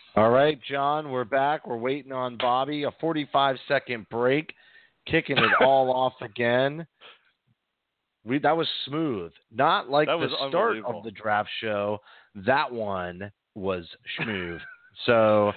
All right, John, we're back. We're waiting on Bobby. A 45-second break, kicking it all off again. That was smooth. Not like That the was start of unbelievable. the draft show. That one was smooth. So,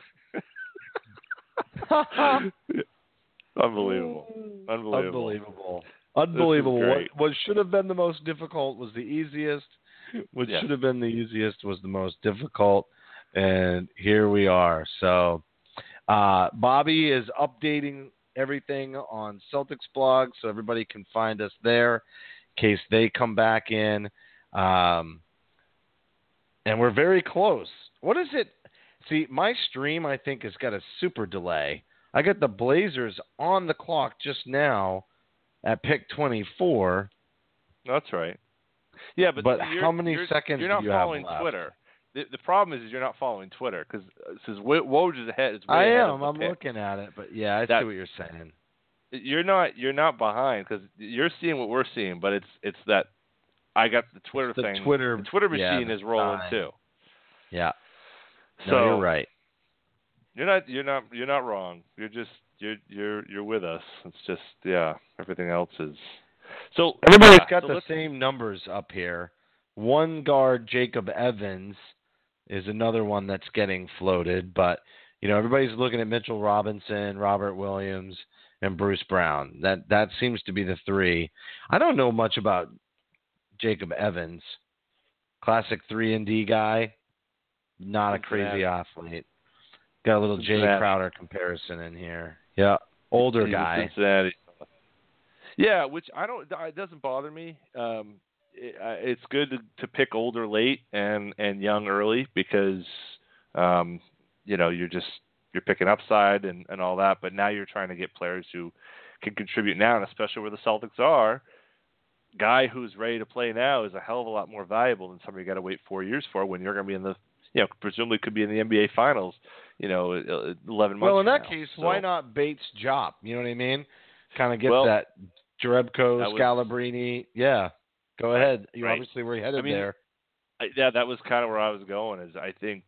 Unbelievable. Unbelievable. unbelievable. This is Unbelievable. What great. what should have been the most difficult was the easiest. What Yes. should have been the easiest was the most difficult. And here we are. So, Bobby is updating everything on Celtics blog, so everybody can find us there in case they come back in. Um, and we're very close. What is it? See, my stream, I think, has got a super delay. I got the Blazers on the clock just now at pick 24, That's right. Yeah, but but you're how many you're seconds you're do not you have following left? Twitter. The problem is you're not following Twitter because since Woj is ahead, it's I way ahead of am. the I'm picks. looking at it, but yeah, I see That what you're saying. you're not behind because you're seeing what we're seeing, but it's that I got the It's Twitter the thing. The Twitter, Twitter yeah, machine the is rolling time. too. Yeah. No, you're So right. you're not wrong. You're with us. It's just yeah, everything else is. So Everybody's yeah, got so the let's same numbers up here. One guard, Jacob Evans, is another one that's getting floated, but everybody's looking at Mitchell Robinson, Robert Williams, and Bruce Brown. That seems to be the three. I don't know much about Jacob Evans. Classic 3-and-D guy, not a crazy Cincinnati. athlete. Got a little Jay Cincinnati. Crowder comparison in here. Yeah, older He's a guy. Cincinnati. Yeah, which I don't. It doesn't bother me. It's good to pick older late and young early because um, you're picking upside and all that. But now you're trying to get players who can contribute now, and especially where the Celtics are. Guy who's ready to play now is a hell of a lot more valuable than somebody you got to wait 4 years for when you're going to be in the presumably could be in the NBA Finals 11 months Well, in from that now. case, why So not Bates Jop? You know what I mean? Kind of get well that Jerebko, that was Scalabrini. Yeah, go right ahead. You right. obviously were I headed mean there. yeah, that was kind of where I was going. Is I think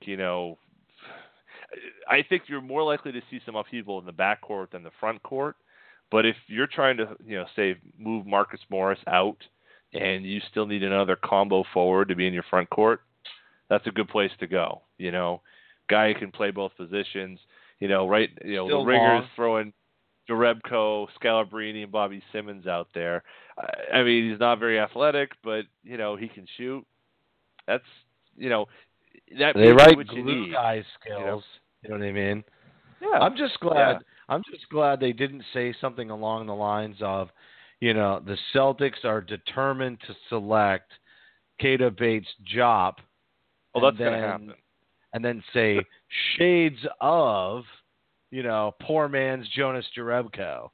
I think you're more likely to see some upheaval in the backcourt than the front court. But if you're trying to say move Marcus Morris out, and you still need another combo forward to be in your front court, that's a good place to go. Guy who can play both positions. Right. The Still Ringers long. throwing Jerebko, Scalabrini, and Bobby Simmons out there. I mean, he's not very athletic, but he can shoot. That's you know that They may be write what you glue need. guy You know. skills. You know what I mean? Yeah. I'm just Yeah. glad. I'm just glad they didn't say something along the lines of, the Celtics are determined to select Kata Bates Jop, Well, and that's going to then happen. and then say shades of, poor man's Jonas Jerebko.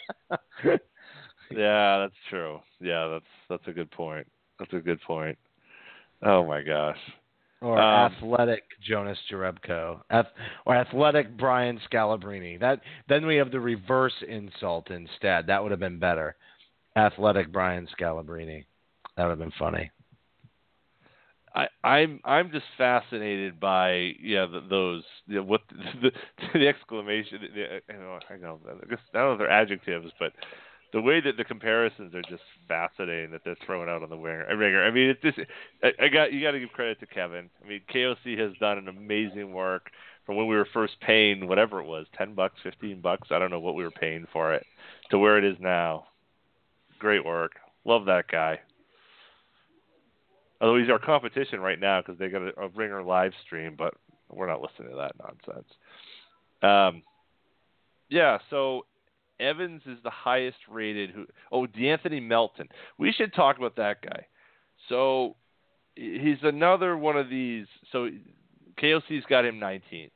Yeah, that's true. Yeah, that's a good point. That's a good point. Oh my gosh. Or Um, athletic Jonas Jerebko, or athletic Brian Scalabrine. Then we have the reverse insult instead. That would have been better. Athletic Brian Scalabrine. That would have been funny. I'm just fascinated by those what the exclamation I know I guess I don't know if they're adjectives, but the way that the comparisons are just fascinating that they're throwing out on the ringer. I mean, it's just you got to give credit to Kevin. I mean, KOC has done an amazing work from when we were first paying whatever it was, $10, $15. I don't know what we were paying for it to where it is now. Great work. Love that guy. Although he's our competition right now because they got a ringer live stream, but we're not listening to that nonsense. Um, yeah, so Evans is the highest rated. D'Anthony Melton. We should talk about that guy. So he's another one of these. So KOC's got him 19th.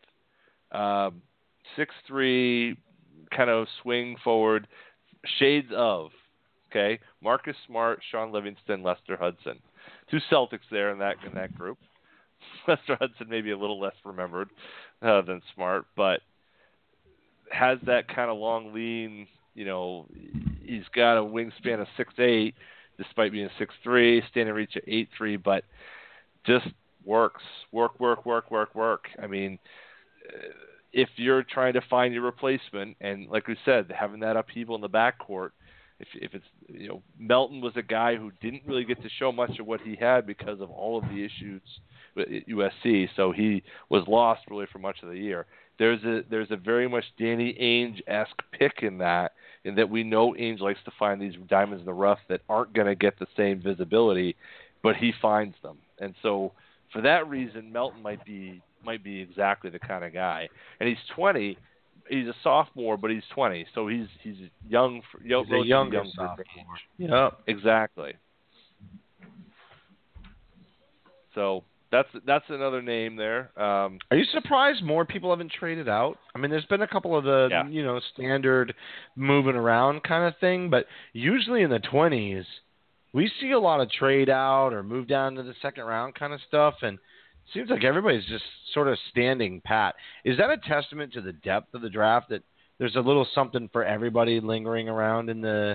6'3", kind of swing forward, shades of. Okay, Marcus Smart, Sean Livingston, Lester Hudson. Two Celtics there in that group. Lester Hudson maybe a little less remembered than Smart, but has that kind of long lean. He's got a wingspan of 6'8", despite being 6'3", standing reach at 8'3", but just works. Work. I mean, if you're trying to find your replacement, and like we said, having that upheaval in the backcourt, if it's, Melton was a guy who didn't really get to show much of what he had because of all of the issues at USC, so he was lost really for much of the year. There's a very much Danny Ainge-esque pick in that we know Ainge likes to find these diamonds in the rough that aren't going to get the same visibility, but he finds them. And so for that reason, Melton might be exactly the kind of guy. And he's 20. He's a sophomore, but he's 20, so he's young. He's a younger sophomore. Yep, exactly. So that's another name there. Are you surprised more people haven't traded out? I mean, there's been a couple of the standard moving around kind of thing, but usually in the 20s, we see a lot of trade out or move down to the second round kind of stuff, and it seems like everybody's just sort of standing pat. Is that a testament to the depth of the draft, that there's a little something for everybody lingering around in the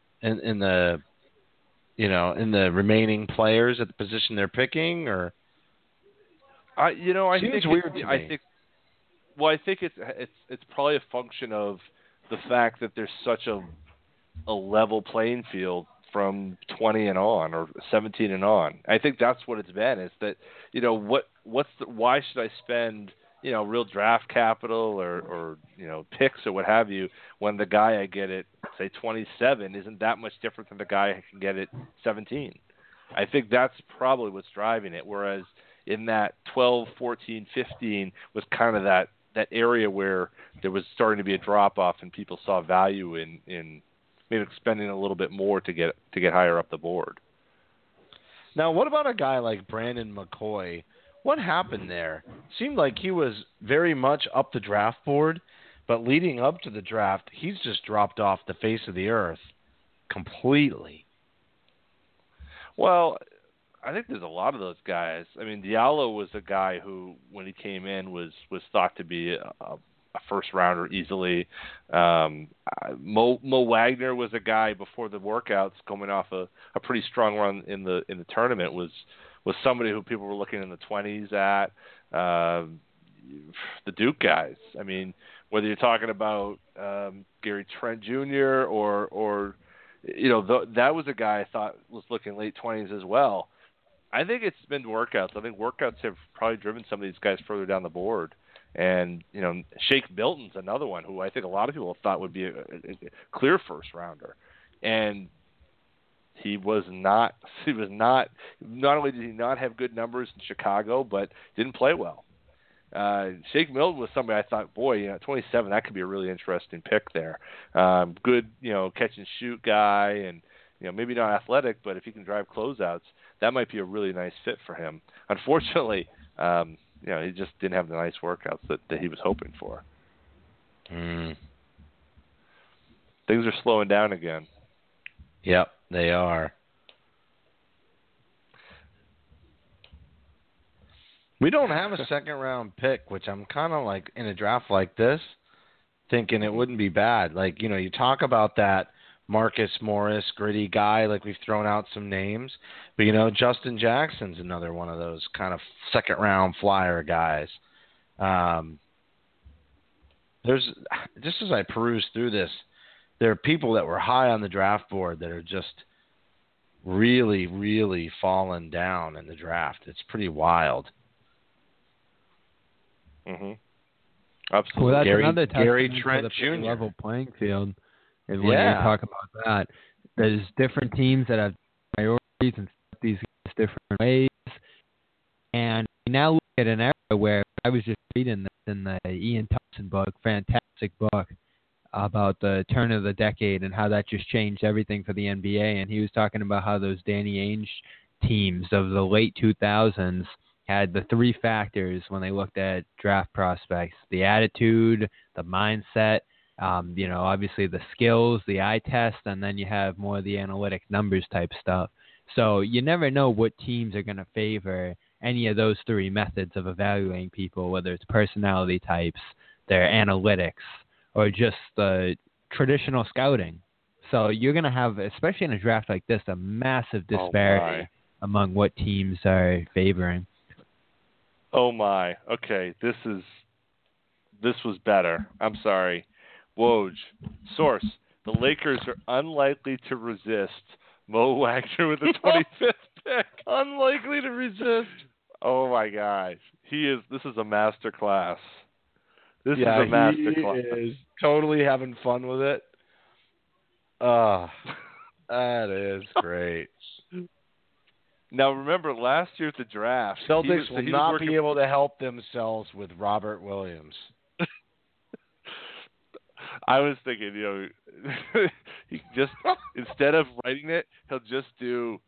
remaining players at the position they're picking, or? I think it's weird to me. I think it's probably a function of the fact that there's such a level playing field from 20 and on, or 17 and on. I think that's what it's been. Is that why should I spend real draft capital or picks or what have you when the guy I get at say 27 isn't that much different than the guy I can get at 17? I think that's probably what's driving it. Whereas in that 12, 14, 15 was kind of that area where there was starting to be a drop-off and people saw value in maybe spending a little bit more to get higher up the board. Now, what about a guy like Brandon McCoy? What happened there? Seemed like he was very much up the draft board, but leading up to the draft, he's just dropped off the face of the earth completely. Well, I think there's a lot of those guys. I mean, Diallo was a guy who, when he came in, was thought to be a first rounder easily. Mo Wagner was a guy before the workouts, coming off a pretty strong run in the tournament, was somebody who people were looking in the 20s at. The Duke guys. I mean, whether you're talking about Gary Trent Jr. or that was a guy I thought was looking late 20s as well. I think it's been workouts. I think workouts have probably driven some of these guys further down the board. And, Shake Milton's another one who I think a lot of people thought would be a clear first rounder. And he was not, not only did he not have good numbers in Chicago, but didn't play well. Shake Milton was somebody I thought, boy, at 27, that could be a really interesting pick there. Good, catch and shoot guy, and, maybe not athletic, but if he can drive closeouts, that might be a really nice fit for him. Unfortunately, he just didn't have the nice workouts that he was hoping for. Things are slowing down again. Yep, they are. We don't have a second-round pick, which I'm kind of like, in a draft like this, thinking it wouldn't be bad. Like, you talk about that Marcus Morris, gritty guy, like we've thrown out some names. But, Justin Jackson's another one of those kind of second-round flyer guys. There's, just as I peruse through this, there are people that were high on the draft board that are just really, really fallen down in the draft. It's pretty wild. Mm-hmm. Absolutely. Well, that's another Gary Trent Jr. level playing field. And when you talk about that, there's different teams that have priorities and set these guys different ways. And we now look at an era where I was just reading this in the Ian Thompson book, fantastic book, about the turn of the decade and how that just changed everything for the NBA. And he was talking about how those Danny Ainge teams of the late 2000s had the three factors when they looked at draft prospects: the attitude, the mindset, obviously the skills, the eye test, and then you have more of the analytic numbers type stuff. So you never know what teams are going to favor any of those three methods of evaluating people, whether it's personality types, their analytics, or just the traditional scouting. So you're going to have, especially in a draft like this, a massive disparity among what teams are favoring. Oh my. Okay, this was better. I'm sorry. Woj. Source. The Lakers are unlikely to resist Mo Wagner with the 25th pick. Unlikely to resist. Oh my gosh. This is a master class. This is Yeah, a master he class. is totally having fun with it. That is great. Now remember, last year at the draft, Celtics will not working... be able to help themselves with Robert Williams. I was thinking, he just instead of writing it, he'll just do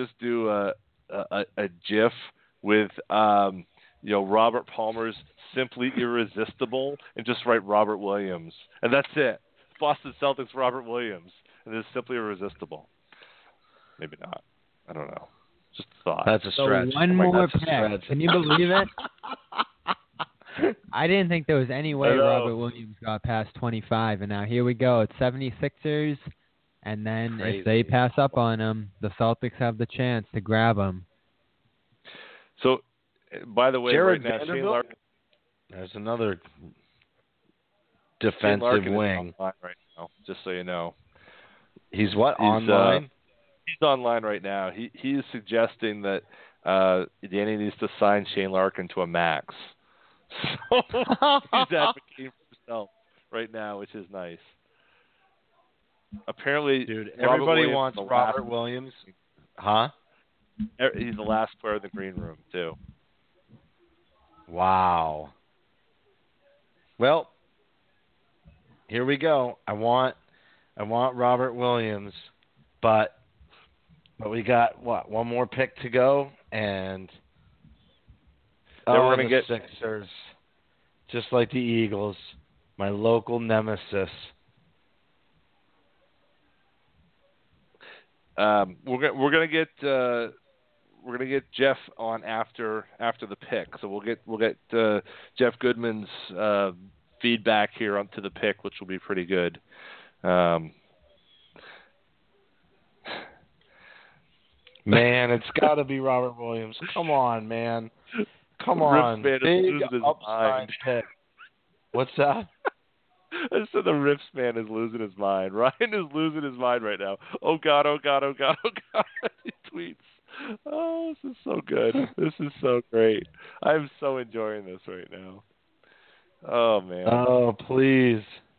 a GIF with Robert Palmer's "Simply Irresistible" and just write Robert Williams, and that's it. Boston Celtics Robert Williams, and it's "Simply Irresistible." Maybe not. I don't know. Just a thought. That's a stretch. So one more pick. Can you believe it? I didn't think there was any way Robert Williams got past 25, and now here we go. It's 76ers, and then if they pass up on him, the Celtics have the chance to grab him. So, by the way, Jared right now, Shane Larkin, there's another defensive wing. Is online right now, just so you know. He's online? He's online right now. He is suggesting that Danny needs to sign Shane Larkin to a max. So he's advocating for himself right now, which is nice. Apparently, dude, everybody wants Robert Williams. Huh? He's the last player in the green room, too. Wow. Well, here we go. I want Robert Williams, but we got one more pick to go, and then we're gonna get Sixers, just like the Eagles, my local nemesis. We're gonna get Jeff on after the pick, so we'll get Jeff Goodman's feedback here onto the pick, which will be pretty good. Man, it's got to be Robert Williams. Come on, man. Come on. Big upside pick. What's that? I said the Riffs man is losing his mind. Ryan is losing his mind right now. Oh, God, oh, God, oh, God, oh, God. He tweets. Oh, this is so good. This is so great. I'm so enjoying this right now. Oh, man. Oh, please.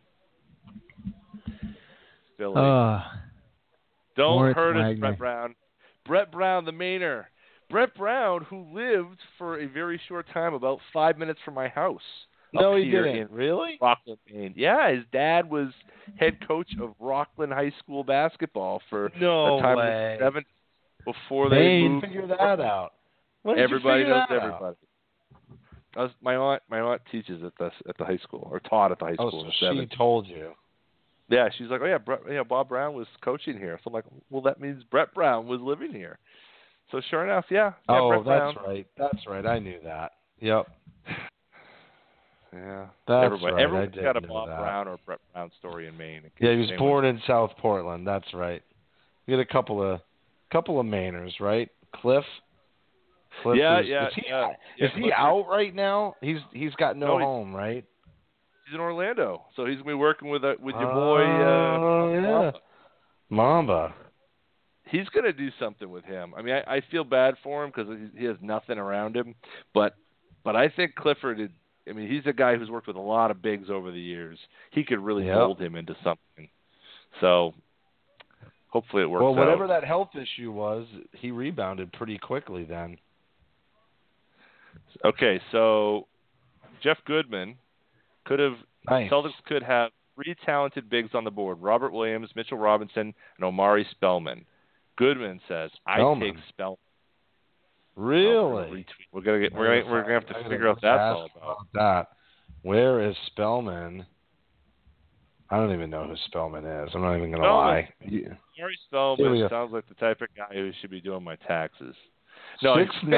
Philly. Don't hurt us, Brett Brown. Brett Brown, the Mainer. Brett Brown, who lived for a very short time, about 5 minutes from my house. No, he didn't. Really? Rockland, Maine. Yeah, his dad was head coach of Rockland High School basketball for a time of the 70s before they moved. Figure that out. Everybody knows everybody. My aunt teaches at the high school, or taught at the high school in the 70s. She told you. Yeah, she's like, oh yeah, Bob Brown was coaching here. So I'm like, well, that means Brett Brown was living here. So sure enough, yeah. Oh, Brett that's Brown. right. That's right. I knew that. Yep. Yeah. That's Everybody's right. got a Bob Brown or Brett Brown story in Maine. Yeah, he was born in South Portland. That's right. We got a couple of Mainers, right? Cliff. Yeah. Is he out right now? He's got no home, right? He's in Orlando, so he's gonna be working with your boy. Mamba. He's gonna do something with him. I mean, I feel bad for him because he has nothing around him, but I think Clifford. I mean, he's a guy who's worked with a lot of bigs over the years. He could really mold him into something. So hopefully it works out. Well, whatever that health issue was, he rebounded pretty quickly then. Okay, so Jeff Goodman Celtics could have three talented bigs on the board: Robert Williams, Mitchell Robinson, and Omari Spellman. Goodman says, "I take Spellman." Really? We're gonna have to figure out that's all about. Where is Spellman? I don't even know who Spellman is. I'm not even gonna lie. Omari Spellman sounds like the type of guy who should be doing my taxes. No,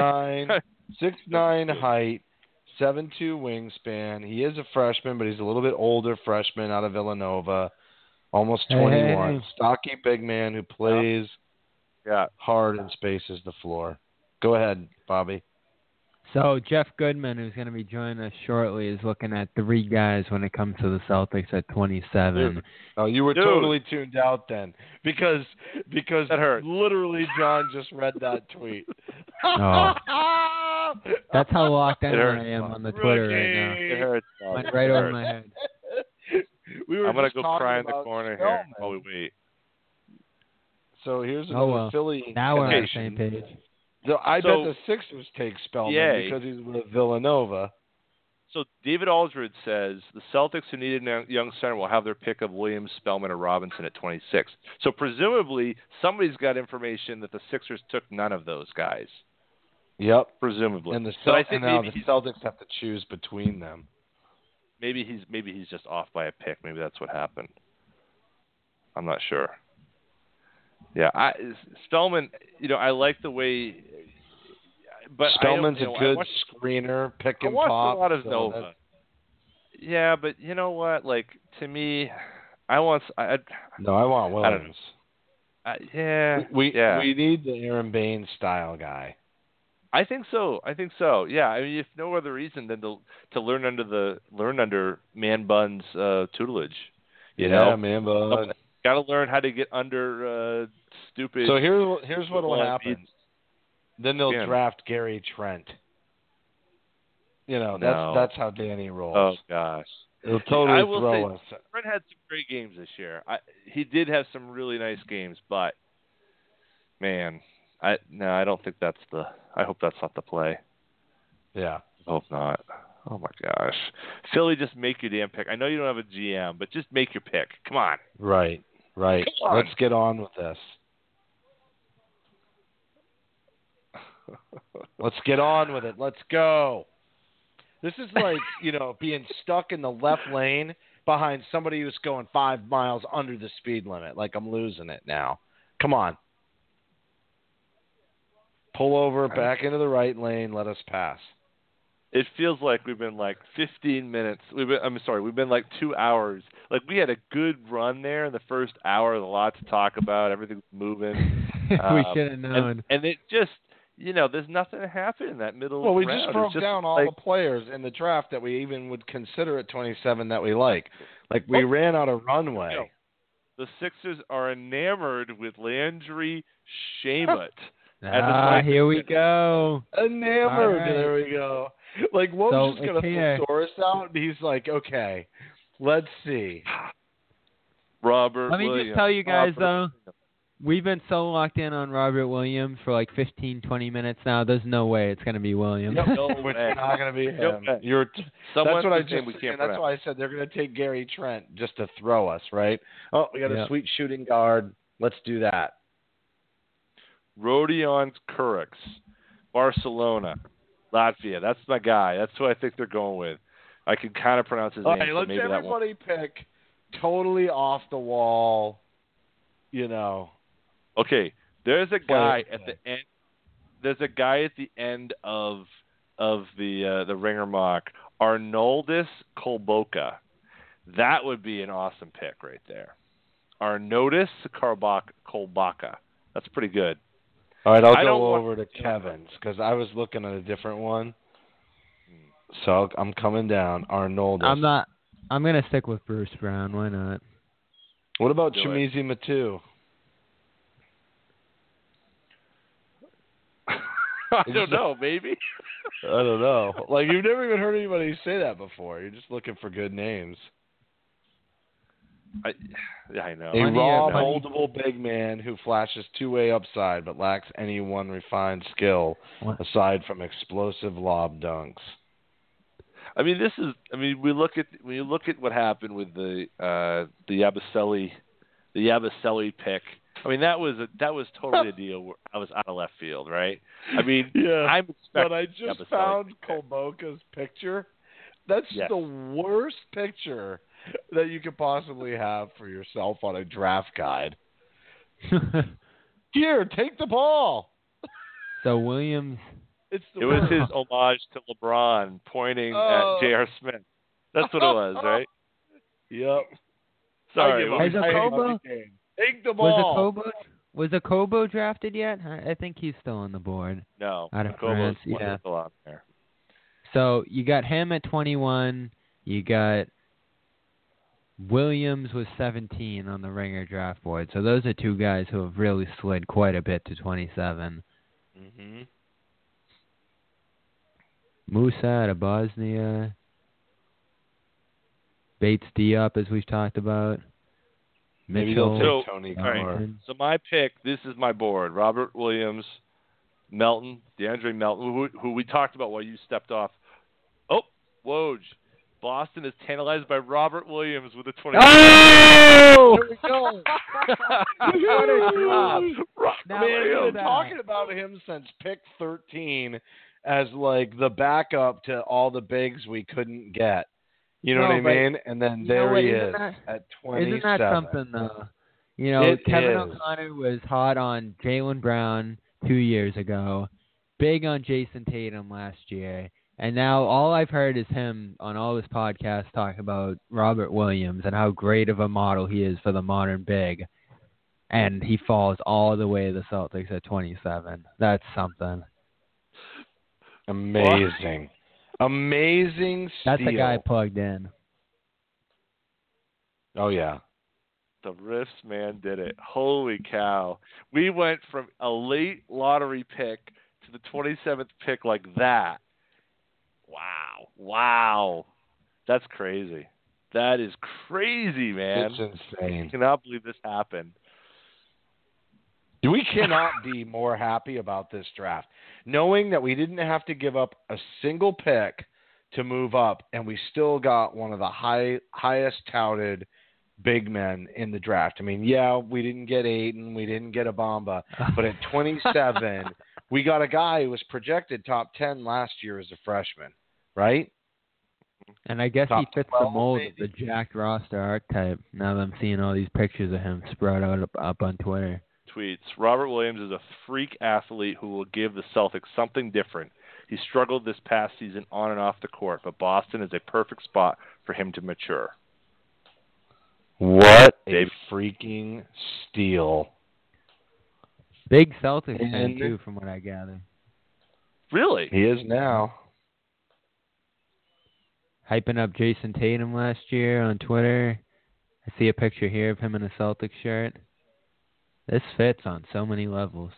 6'9" height, 7'2" wingspan. He is a freshman, but he's a little bit older freshman out of Villanova, almost 21. Stocky big man who plays hard and spaces the floor. Go ahead, Bobby. So Jeff Goodman, who's going to be joining us shortly, is looking at 3 guys when it comes to the Celtics at 27. Dude. Oh, you were totally tuned out then, because that hurt. Literally John just read that tweet. Oh. That's how locked in hurts, I am on the Twitter right now. It hurts. Went right over my head. I'm gonna go cry in the corner here while we wait. So here's another Philly. Now we're on the same page. So I bet the Sixers take Spellman because he's with Villanova. So David Aldridge says the Celtics, who needed a young center, will have their pick of Williams, Spellman, or Robinson at 26. So presumably somebody's got information that the Sixers took none of those guys. Yep. Presumably. And the Celtics have to choose between them. Maybe he's just off by a pick. Maybe that's what happened. I'm not sure. Yeah, Spellman, I like the way, but Spellman's a good screener, pick and pop. I watched a lot of Nova. Yeah, but you know what? Like, to me, I want Williams. We need the Aaron Baines style guy. I think so. Yeah, I mean, if no other reason than to learn under Man Bun's tutelage. You know, Man Bun. Got to learn how to get under stupid. So here's what will happen. Then they'll draft Gary Trent. That's how Danny rolls. Oh gosh, it'll totally throw us. Trent had some great games this year. He did have some really nice games, but man, I don't think that's the. I hope that's not the play. Yeah, I hope not. Oh my gosh, Philly, just make your damn pick. I know you don't have a GM, but just make your pick. Come on. Right. Let's get on with this. Let's get on with it. Let's go. This is like, being stuck in the left lane behind somebody who's going 5 miles under the speed limit. Like, I'm losing it now. Come on. Pull over, back into the right lane, let us pass. It feels like we've been like 15 minutes. We've been like 2 hours. Like, we had a good run there in the first hour. There's a lot to talk about. Everything's moving. We should have known. And it just, there's nothing to happen in that middle round. Well, we just broke down all the players in the draft that we even would consider at 27 that we like. Like, we ran out of runway. The Sixers are enamored with Landry Shamet. Here we go. Enamored. Right. There we go. Like, Woj just going to thesaurus out, and he's like, okay, let's see. Robert Let me Williams. just tell you guys, though, we've been so locked in on Robert Williams for like 15, 20 minutes now. There's no way it's going to be Williams. No, it's not going to be him. That's what I just said. That's why I said they're going to take Gary Trent just to throw us, right? Oh, we got a sweet shooting guard. Let's do that. Rodion Kuric, Barcelona, Latvia. That's my guy. That's who I think they're going with. I can kind of pronounce his name. Right, let's everybody pick totally off the wall, Okay, there's a guy at the end. There's a guy at the end of the Ringer mock, Arnoldus Kolboka. That would be an awesome pick right there. Arnoldus Kolboka. That's pretty good. All right, I'll go over to Kevin's because I was looking at a different one. So I'm coming down. Arnoldus. I'm going to stick with Bruce Brown. Why not? What about Chimezie Metu? I don't know, maybe. I don't know. Like, you've never even heard anybody say that before. You're just looking for good names. I know. A raw, moldable big man who flashes two-way upside but lacks any one refined skill aside from explosive lob dunks. I mean, when you look at what happened with the Yabusele pick. I mean, that was totally a deal where I was out of left field, right? I mean, yeah. But I just found Kolboka's picture. That's the worst picture that you could possibly have for yourself on a draft guide. Here, take the ball. So Williams. It was his homage to LeBron pointing at J.R. Smith. That's what it was, right? Yep. Sorry. Take the ball. Was Okobo drafted yet? I think he's still on the board. No. Out of France. Still out there. So you got him at 21. You got Williams was 17 on the Ringer draft board. So those are two guys who have really slid quite a bit to 27. Mm-hmm. Musa out of Bosnia. Bates Diop, as we've talked about. Maybe Mitchell. they'll take Tony Connor. So my pick, this is my board. Robert Williams, Melton, DeAndre Melton, who we talked about while you stepped off. Oh, Woj. Boston is tantalized by Robert Williams with a 20. Oh! There we go. Now, Man, we've been talking about him since pick 13 as like the backup to all the bigs we couldn't get. You know what I mean? And then there he is at 27. Isn't that something, though? You know, Kevin O'Connor was hot on Jaylen Brown 2 years ago, big on Jason Tatum last year, and now all I've heard is him on all his podcasts talking about Robert Williams and how great of a model he is for the modern big, and he falls all the way to the Celtics at 27. That's something. Amazing. Amazing steal. That's a guy plugged in. Oh, yeah. The Riffs man did it. Holy cow. We went from a late lottery pick to the 27th pick like that. Wow. Wow. That's crazy. That is crazy, man. It's insane. I cannot believe this happened. We cannot be more happy about this draft. Knowing that we didn't have to give up a single pick to move up, and we still got one of the highest touted big men in the draft. I mean, yeah, we didn't get Ayton, we didn't get Ibaka, but at 27, we got a guy who was projected top 10 last year as a freshman, right? And I guess top he fits 12, the mold maybe? of the Jack Roster archetype. Now that I'm seeing all these pictures of him spread out up on Twitter. Tweets, Robert Williams is a freak athlete who will give the Celtics something different. He struggled this past season on and off the court, but Boston is a perfect spot for him to mature. What a freaking steal. Big Celtics fan, too, from what I gather. Really? He is now. Hyping up Jason Tatum last year on Twitter. I see a picture here of him in a Celtics shirt. This fits on so many levels.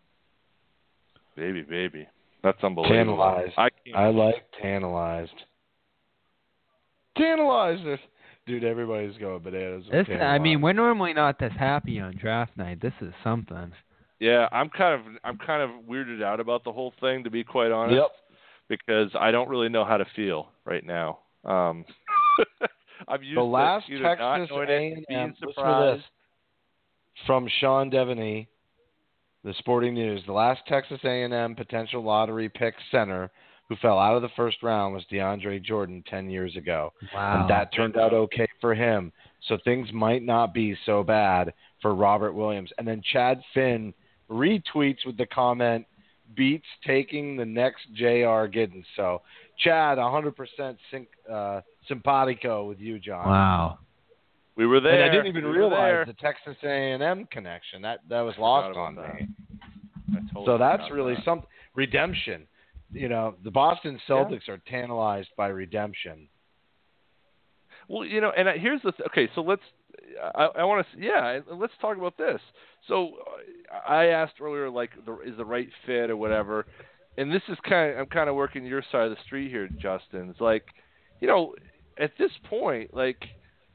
Baby. That's unbelievable. Tantalized. I like tantalized. Tantalized it. Dude, everybody's going bananas. I mean, we're normally not this happy on draft night. This is something. Yeah, I'm kind of weirded out about the whole thing, to be quite honest. Yep. Because I don't really know how to feel right now. I'm used the last to Texas not knowing it, A&M, being listen to surprised. this, from Sean Devaney, the Sporting News. The last Texas A&M potential lottery pick center who fell out of the first round was DeAndre Jordan 10 years ago. Wow. And that turned out okay for him. So things might not be so bad for Robert Williams. And then Chad Finn retweets with the comment, beats taking the next J.R. Giddens. So Chad, 100% simpatico with you, John. Wow. We were there. And I didn't even realize the Texas A&M connection. That was lost on me. So that's really something. Redemption. You know, the Boston Celtics are tantalized by redemption. Well, you know, and here's the okay. So let's. I want to. Let's talk about this. So I asked earlier, like, is the right fit or whatever, and this is I'm kind of working your side of the street here, Justin. It's like, you know, at this point, like,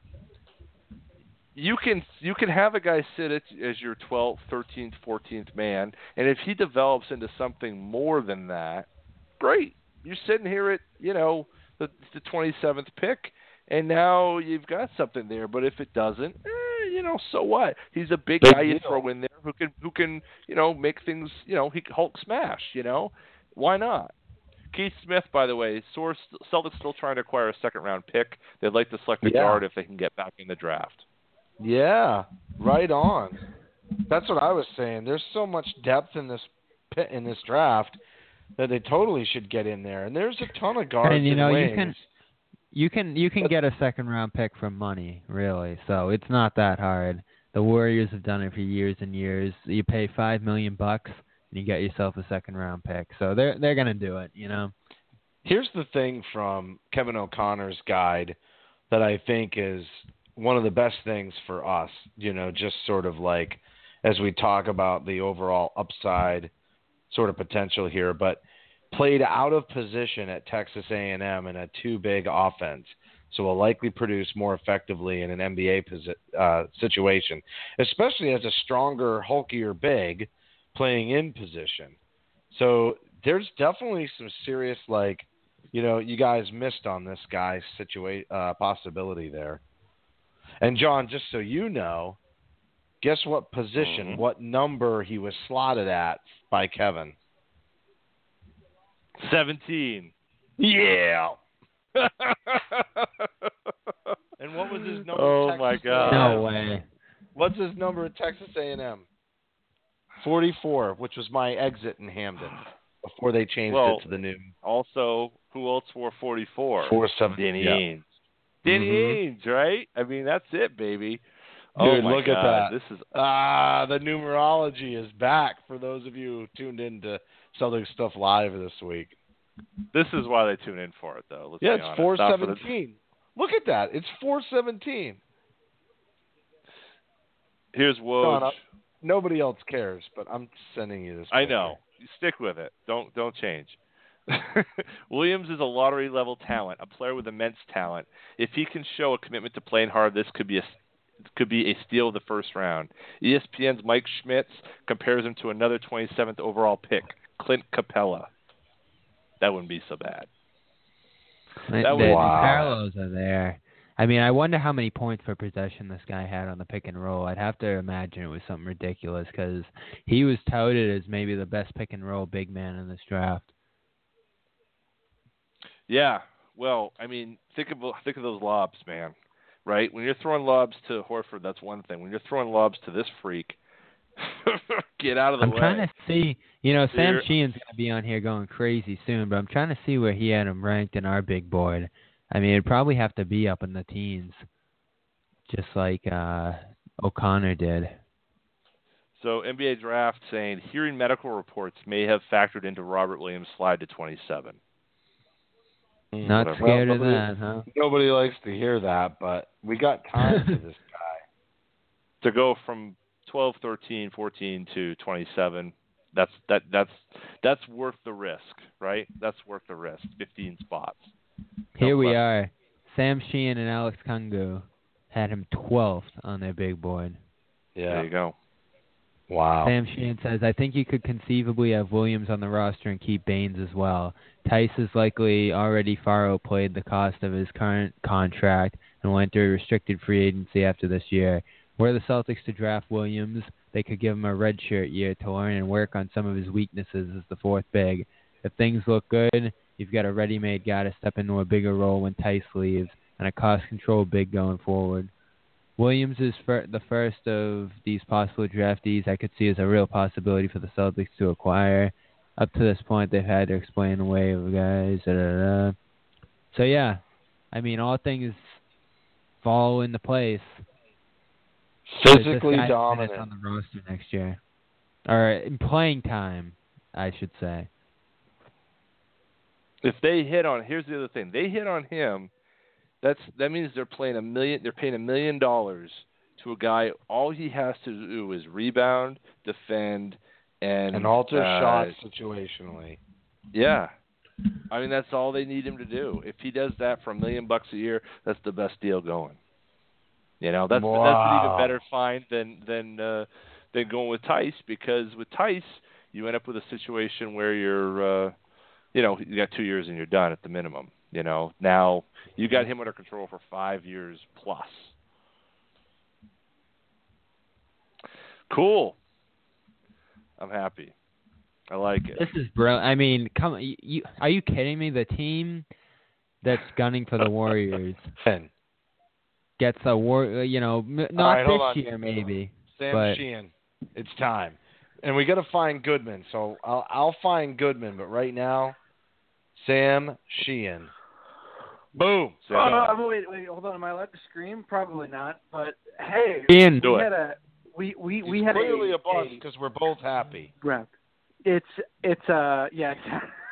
you can have a guy sit as your 12th, 13th, 14th man, and if he develops into something more than that, great. You're sitting here at, you know, the 27th pick, and now you've got something there. But if it doesn't, you know, so what? He's a big guy you throw in there who can, you know, make things, you know, he Hulk smash, you know. Why not? Keith Smith, by the way, Celtics still trying to acquire a second-round pick. They'd like to select a guard if they can get back in the draft. Yeah, right on. That's what I was saying. There's so much depth in this draft that they totally should get in there. And there's a ton of guards and, you know, wings. You can get a second-round pick from money, really. So it's not that hard. The Warriors have done it for years and years. You pay $5 million and you get yourself a second-round pick. So they're going to do it, you know. Here's the thing from Kevin O'Connor's guide that I think is one of the best things for us, just sort of like as we talk about the overall upside sort of potential here, but played out of position at Texas A&M in a too big offense, so will likely produce more effectively in an NBA situation, especially as a stronger, hulkier big playing in position. So there's definitely some serious, you guys missed on this guy's possibility there. And John, just so you know, guess what position, what number he was slotted at by Kevin? 17. Yeah. And what was his number? Oh my God! No way. What's his number at Texas A&M? 44, which was my exit in Hamden before they changed it to the new. Also, who else wore 44? 47. Danny yeah. Ainge. Danny Ainge, right? I mean, that's it, baby. Dude, oh my look God. at that. This is the numerology is back for those of you who tuned in to Celtics Stuff Live this week. This is why they tune in for it, though. Let's yeah, be it's honest. 417. Look at that. It's 417. Here's Woj. Nobody else cares, but I'm sending you this. I know. You stick with it. Don't change. Williams is a lottery-level talent, a player with immense talent. If he can show a commitment to playing hard, this could be a steal of the first round. ESPN's Mike Schmitz compares him to another 27th overall pick, Clint Capella. That wouldn't be so bad. The parallels are there. I mean, I wonder how many points per possession this guy had on the pick and roll. I'd have to imagine it was something ridiculous because he was touted as maybe the best pick and roll big man in this draft. Yeah, well, I mean, think of those lobs, man. Right? When you're throwing lobs to Horford, that's one thing. When you're throwing lobs to this freak, get out of the way. I'm trying to see, Sam Sheehan's going to be on here going crazy soon, but I'm trying to see where he had him ranked in our big board. I mean, it'd probably have to be up in the teens, just like O'Connor did. So NBA Draft saying hearing medical reports may have factored into Robert Williams' slide to 27. Not scared of that, huh? Nobody likes to hear that, but we got time for this guy. To go from 12, 13, 14 to 27, that's worth the risk, right? That's worth the risk. 15 spots. Here we are. Sam Sheehan and Alex Kungu had him 12th on their big board. Yeah. There you go. Wow. Sam Sheehan says, I think you could conceivably have Williams on the roster and keep Baines as well. Tice is likely already far outplayed the cost of his current contract and will enter restricted free agency after this year. Were the Celtics to draft Williams, they could give him a redshirt year to learn and work on some of his weaknesses as the fourth big. If things look good, you've got a ready-made guy to step into a bigger role when Tice leaves and a cost-control big going forward. Williams is the first of these possible draftees I could see as a real possibility for the Celtics to acquire. Up to this point, they've had to explain away of guys. So, yeah, I mean, all things fall into place. Physically dominant on the roster next year, or in playing time, I should say. If they hit on, here's the other thing: they hit on him. That means they're paying $1 million to a guy. All he has to do is rebound, defend, and alter shots situationally. Yeah, I mean that's all they need him to do. If he does that for $1 million a year, that's the best deal going. That's an even better find than going with Tice, because with Tice you end up with a situation where you're you got 2 years and you're done at the minimum. Now you got him under control for 5 years plus. Cool. I'm happy. I like it. This is brilliant. I mean, come on, are you kidding me? The team that's gunning for the Warriors gets a not this year maybe. Sam Sheehan, it's time, and we got to find Goodman. So I'll find Goodman, but right now, Sam Sheehan. Boom. Wait, hold on. Am I allowed to scream? Probably not. But hey, Ian, we had clearly a buzz because we're both happy. Right. It's yeah.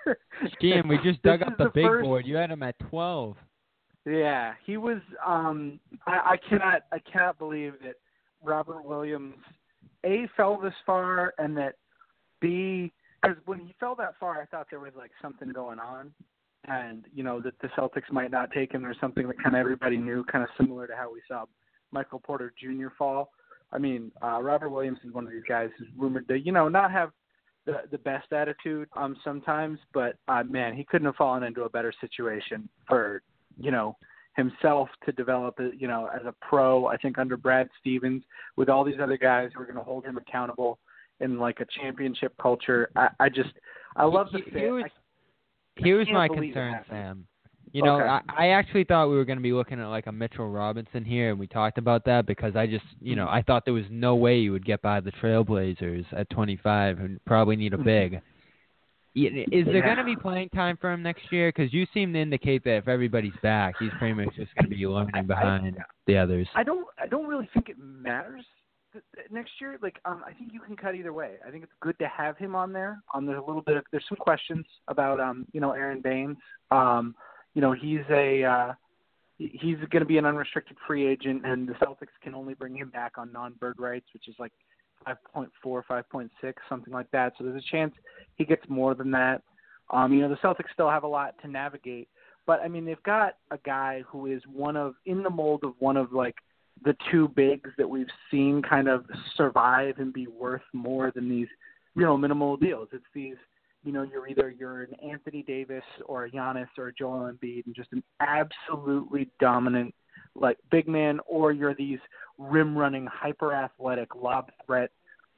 Jim, we just dug This up is the big first... board. You had him at 12. Yeah, he was. I cannot believe that Robert Williams A, fell this far, and that B, because when he fell that far, I thought there was like something going on, and that the Celtics might not take him or something that kind of everybody knew, kind of similar to how we saw Michael Porter Jr. fall. I mean, Robert Williams is one of these guys who's rumored to not have the best attitude sometimes, but man, he couldn't have fallen into a better situation for himself to develop as a pro. I think under Brad Stevens, with all these other guys who are going to hold him accountable in like a championship culture. I love the fit. Here's my concern, Sam. Okay. I actually thought we were going to be looking at like a Mitchell Robinson here, and we talked about that because I just, I thought there was no way you would get by the Trailblazers at 25 and probably need a big. Is there going to be playing time for him next year? Because you seem to indicate that if everybody's back, he's pretty much just going to be learning behind the others. I don't really think it matters next year. Like, I think you can cut either way. I think it's good to have him on there. There's a little bit of some questions about Aaron Baines. He's going to be an unrestricted free agent, and the Celtics can only bring him back on non-bird rights, which is like 5.4, 5.6, something like that. So there's a chance he gets more than that. The Celtics still have a lot to navigate, but I mean, they've got a guy who is in the mold of one of like the two bigs that we've seen kind of survive and be worth more than these, minimal deals. It's these, you're an Anthony Davis or a Giannis or a Joel Embiid and just an absolutely dominant like big man, or you're these rim running, hyper athletic, lob threat,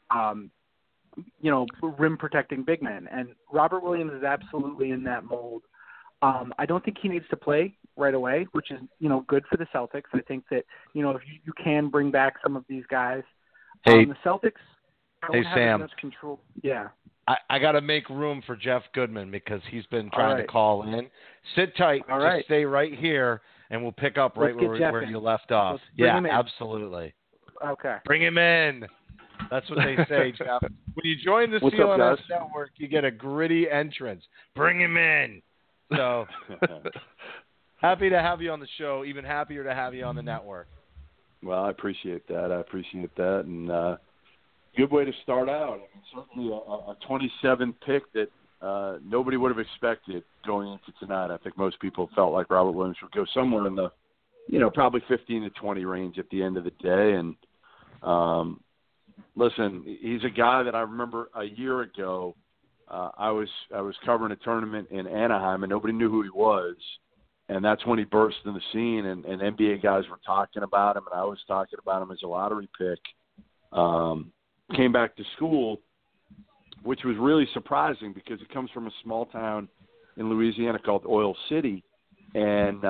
rim protecting big men. And Robert Williams is absolutely in that mold. I don't think he needs to play right away, which is, good for the Celtics. I think that, if you can bring back some of these guys, the Celtics don't have Sam. as much control. Yeah. I got to make room for Jeff Goodman because he's been trying to call in. Sit tight. Just stay right here, and we'll pick up right where you left off. Yeah, absolutely. Okay. Bring him in. That's what they say, Jeff. When you join the CLNS Network, you get a gritty entrance. Bring him in. So happy to have you on the show. Even happier to have you on the network. Well, I appreciate that. And good way to start out. I mean, certainly a 27 pick that nobody would have expected going into tonight. I think most people felt like Robert Williams would go somewhere in the, probably 15 to 20 range at the end of the day. And listen, he's a guy that I remember a year ago. I was covering a tournament in Anaheim, and nobody knew who he was. And that's when he burst in the scene, and NBA guys were talking about him, and I was talking about him as a lottery pick. Came back to school, which was really surprising because he comes from a small town in Louisiana called Oil City, and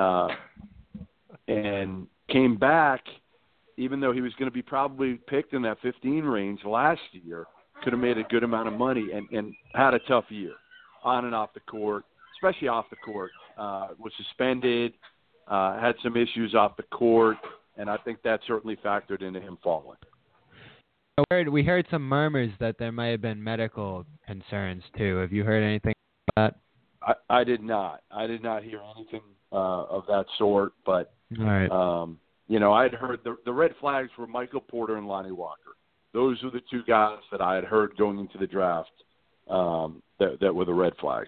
came back, even though he was going to be probably picked in that 15 range last year, could have made a good amount of money and had a tough year on and off the court, especially off the court. Was suspended, had some issues off the court, and I think that certainly factored into him falling. We heard some murmurs that there might have been medical concerns too. Have you heard anything about that? I did not. I did not hear anything of that sort. But all right. I had heard the red flags were Michael Porter and Lonnie Walker. Those were the two guys that I had heard going into the draft that were the red flags.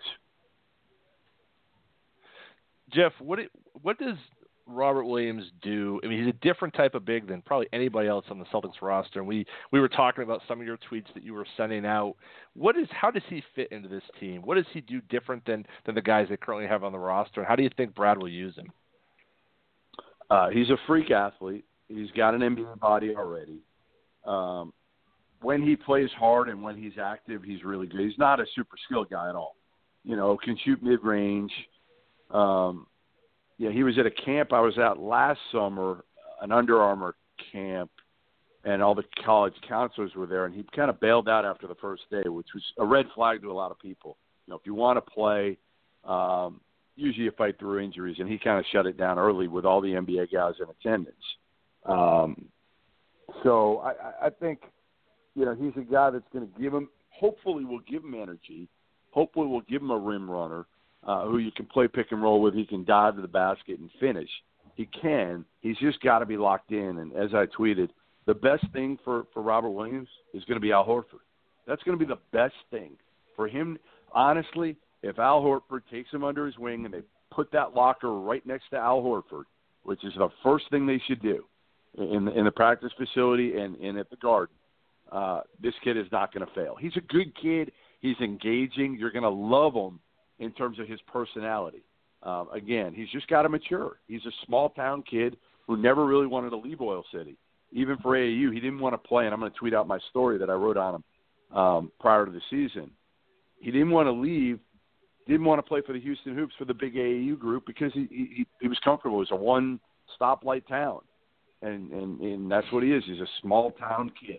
Jeff, what does Robert Williams do? I mean, he's a different type of big than probably anybody else on the Celtics roster. And we were talking about some of your tweets that you were sending out. How does he fit into this team? What does he do different than the guys they currently have on the roster? How do you think Brad will use him? He's a freak athlete. He's got an NBA body already. When he plays hard and when he's active, he's really good. He's not a super skilled guy at all. Can shoot mid-range. He was at a camp I was at last summer, an Under Armour camp, and all the college counselors were there, and he kind of bailed out after the first day, which was a red flag to a lot of people. If you want to play, usually you fight through injuries, and he kind of shut it down early with all the NBA guys in attendance. So I think, he's a guy that's going to hopefully will give him energy. hopefully will give him a rim runner who you can play pick and roll with. He can dive to the basket and finish. He can. He's just got to be locked in. And as I tweeted, the best thing for Robert Williams is going to be Al Horford. That's going to be the best thing for him. Honestly, if Al Horford takes him under his wing and they put that locker right next to Al Horford, which is the first thing they should do in the practice facility and at the Garden, this kid is not going to fail. He's a good kid. He's engaging. You're going to love him in terms of his personality. Again, he's just got to mature. He's a small-town kid who never really wanted to leave Oil City. Even for AAU, he didn't want to play, and I'm going to tweet out my story that I wrote on him prior to the season. He didn't want to leave, didn't want to play for the Houston Hoops for the big AAU group because he was comfortable. It was a one-stoplight town, and that's what he is. He's a small-town kid.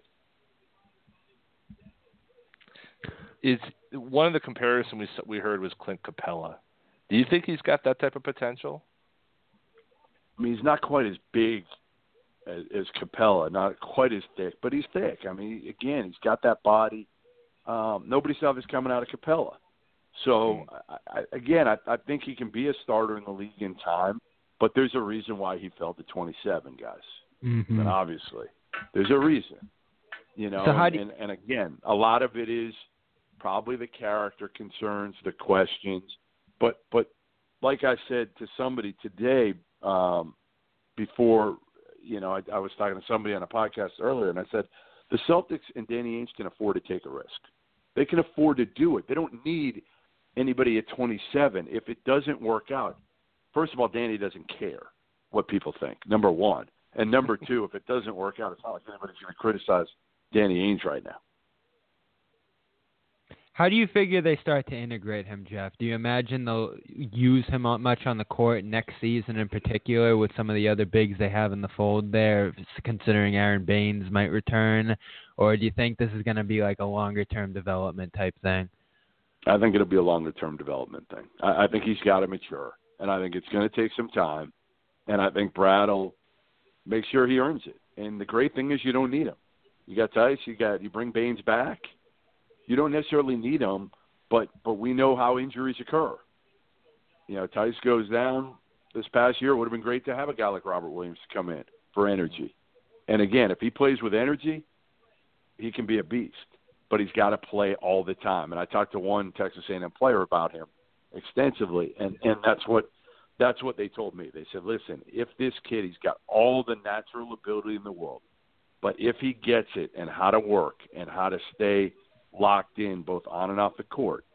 Is one of the comparisons we heard was Clint Capella. Do you think he's got that type of potential? I mean, he's not quite as big as Capella, not quite as thick, but he's thick. I mean, again, he's got that body. Nobody saw this coming out of Capella. So, I think he can be a starter in the league in time, but there's a reason why he fell to 27, guys. Mm-hmm. And obviously, there's a reason. You know, so and again, a lot of it is probably the character concerns, the questions. But like I said to somebody today before, you know, I was talking to somebody on a podcast earlier, and I said the Celtics and Danny Ainge can afford to take a risk. They can afford to do it. They don't need anybody at 27 if it doesn't work out. First of all, Danny doesn't care what people think, number one. And number two, if it doesn't work out, it's not like anybody's going to criticize Danny Ainge right now. How do you figure they start to integrate him, Jeff? Do you imagine they'll use him much on the court next season in particular with some of the other bigs they have in the fold there, considering Aaron Baines might return? Or do you think this is going to be like a longer-term development type thing? I think it'll be a longer-term development thing. I think he's got to mature, and I think it's going to take some time, and I think Brad will make sure he earns it. And the great thing is you don't need him. You got Tice, you bring Baines back. You don't necessarily need him, but we know how injuries occur. You know, Tice goes down this past year. It would have been great to have a guy like Robert Williams to come in for energy. And again, if he plays with energy, he can be a beast. But he's got to play all the time. And I talked to one Texas A&M player about him extensively, and that's what they told me. They said, listen, if this kid, he's got all the natural ability in the world, but if he gets it and how to work and how to stay locked in both on and off the court,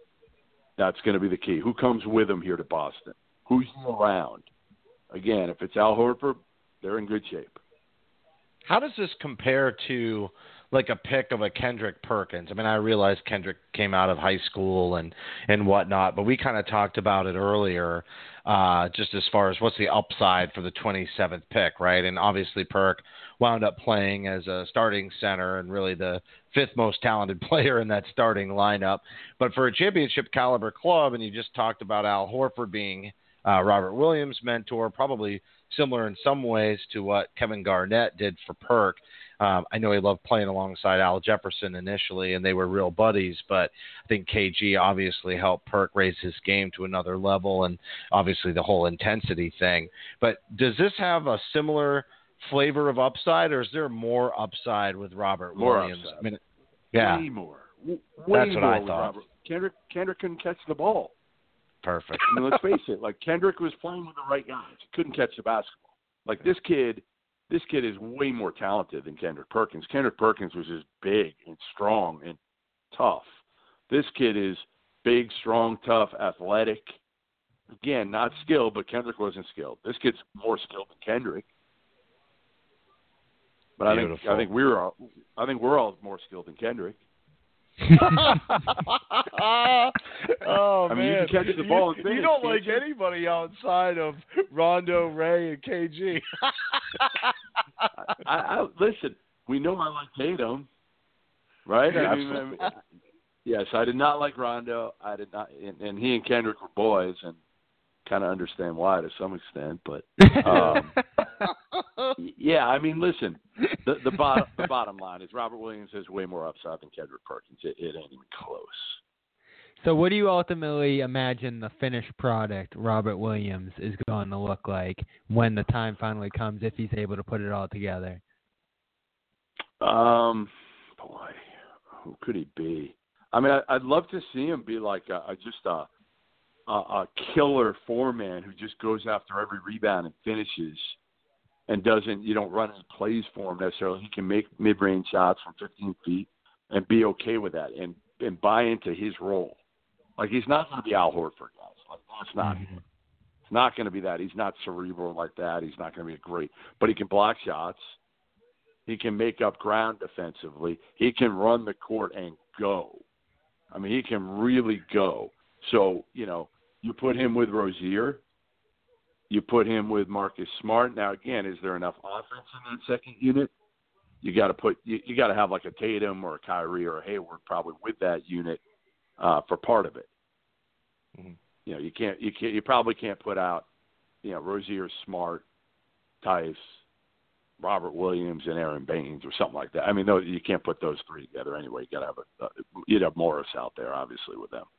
that's going to be the key. Who comes with him here to Boston? Who's around? Again, if it's Al Horford, they're in good shape. How does this compare to like a pick of a Kendrick Perkins? I mean, I realize Kendrick came out of high school and whatnot, but we kind of talked about it earlier, just as far as what's the upside for the 27th pick, right? And obviously Perk wound up playing as a starting center and really the fifth most talented player in that starting lineup. But for a championship caliber club, and you just talked about Al Horford being Robert Williams' mentor, probably similar in some ways to what Kevin Garnett did for Perk. I know he loved playing alongside Al Jefferson initially, and they were real buddies, but I think KG obviously helped Perk raise his game to another level, and obviously the whole intensity thing. But does this have a similar flavor of upside, or is there more upside with Robert Williams? Upside. I mean, yeah. Way more. That's what I thought. Kendrick couldn't catch the ball. Perfect. I mean, let's face it. Like, Kendrick was playing with the right guys. He couldn't catch the basketball. Like, this kid is way more talented than Kendrick Perkins. Kendrick Perkins was just big and strong and tough. This kid is big, strong, tough, athletic. Again, not skilled, but Kendrick wasn't skilled. This kid's more skilled than Kendrick. But I think we're all more skilled than Kendrick. Oh, I mean, man. you can catch the ball and finish. You don't like anybody outside of Rondo, Ray, and KG. I listen. We know I like Tatum, right? Yes, I did not like Rondo. I did not, and he and Kendrick were boys, and kind of understand why to some extent. But yeah, I mean, listen. The bottom line is Robert Williams has way more upside than Kendrick Perkins. It ain't even close. So what do you ultimately imagine the finished product, Robert Williams, is going to look like when the time finally comes, if he's able to put it all together? Boy, who could he be? I mean, I'd love to see him be like just a killer foreman who just goes after every rebound and finishes and you don't run any plays for him necessarily. He can make mid-range shots from 15 feet and be okay with that and buy into his role. Like, he's not going to be Al Horford, guys. Like, that's not him. It's not going to be that. He's not cerebral like that. He's not going to be great. But he can block shots. He can make up ground defensively. He can run the court and go. I mean, he can really go. So, you put him with Rozier. You put him with Marcus Smart. Now, again, is there enough offense in that second unit? You got to have like a Tatum or a Kyrie or a Hayward probably with that unit for part of it. Mm-hmm. You probably can't put out, Rozier, Smart, Tice, Robert Williams, and Aaron Baines or something like that. I mean, you can't put those three together anyway. You got to have you'd have Morris out there, obviously, with them.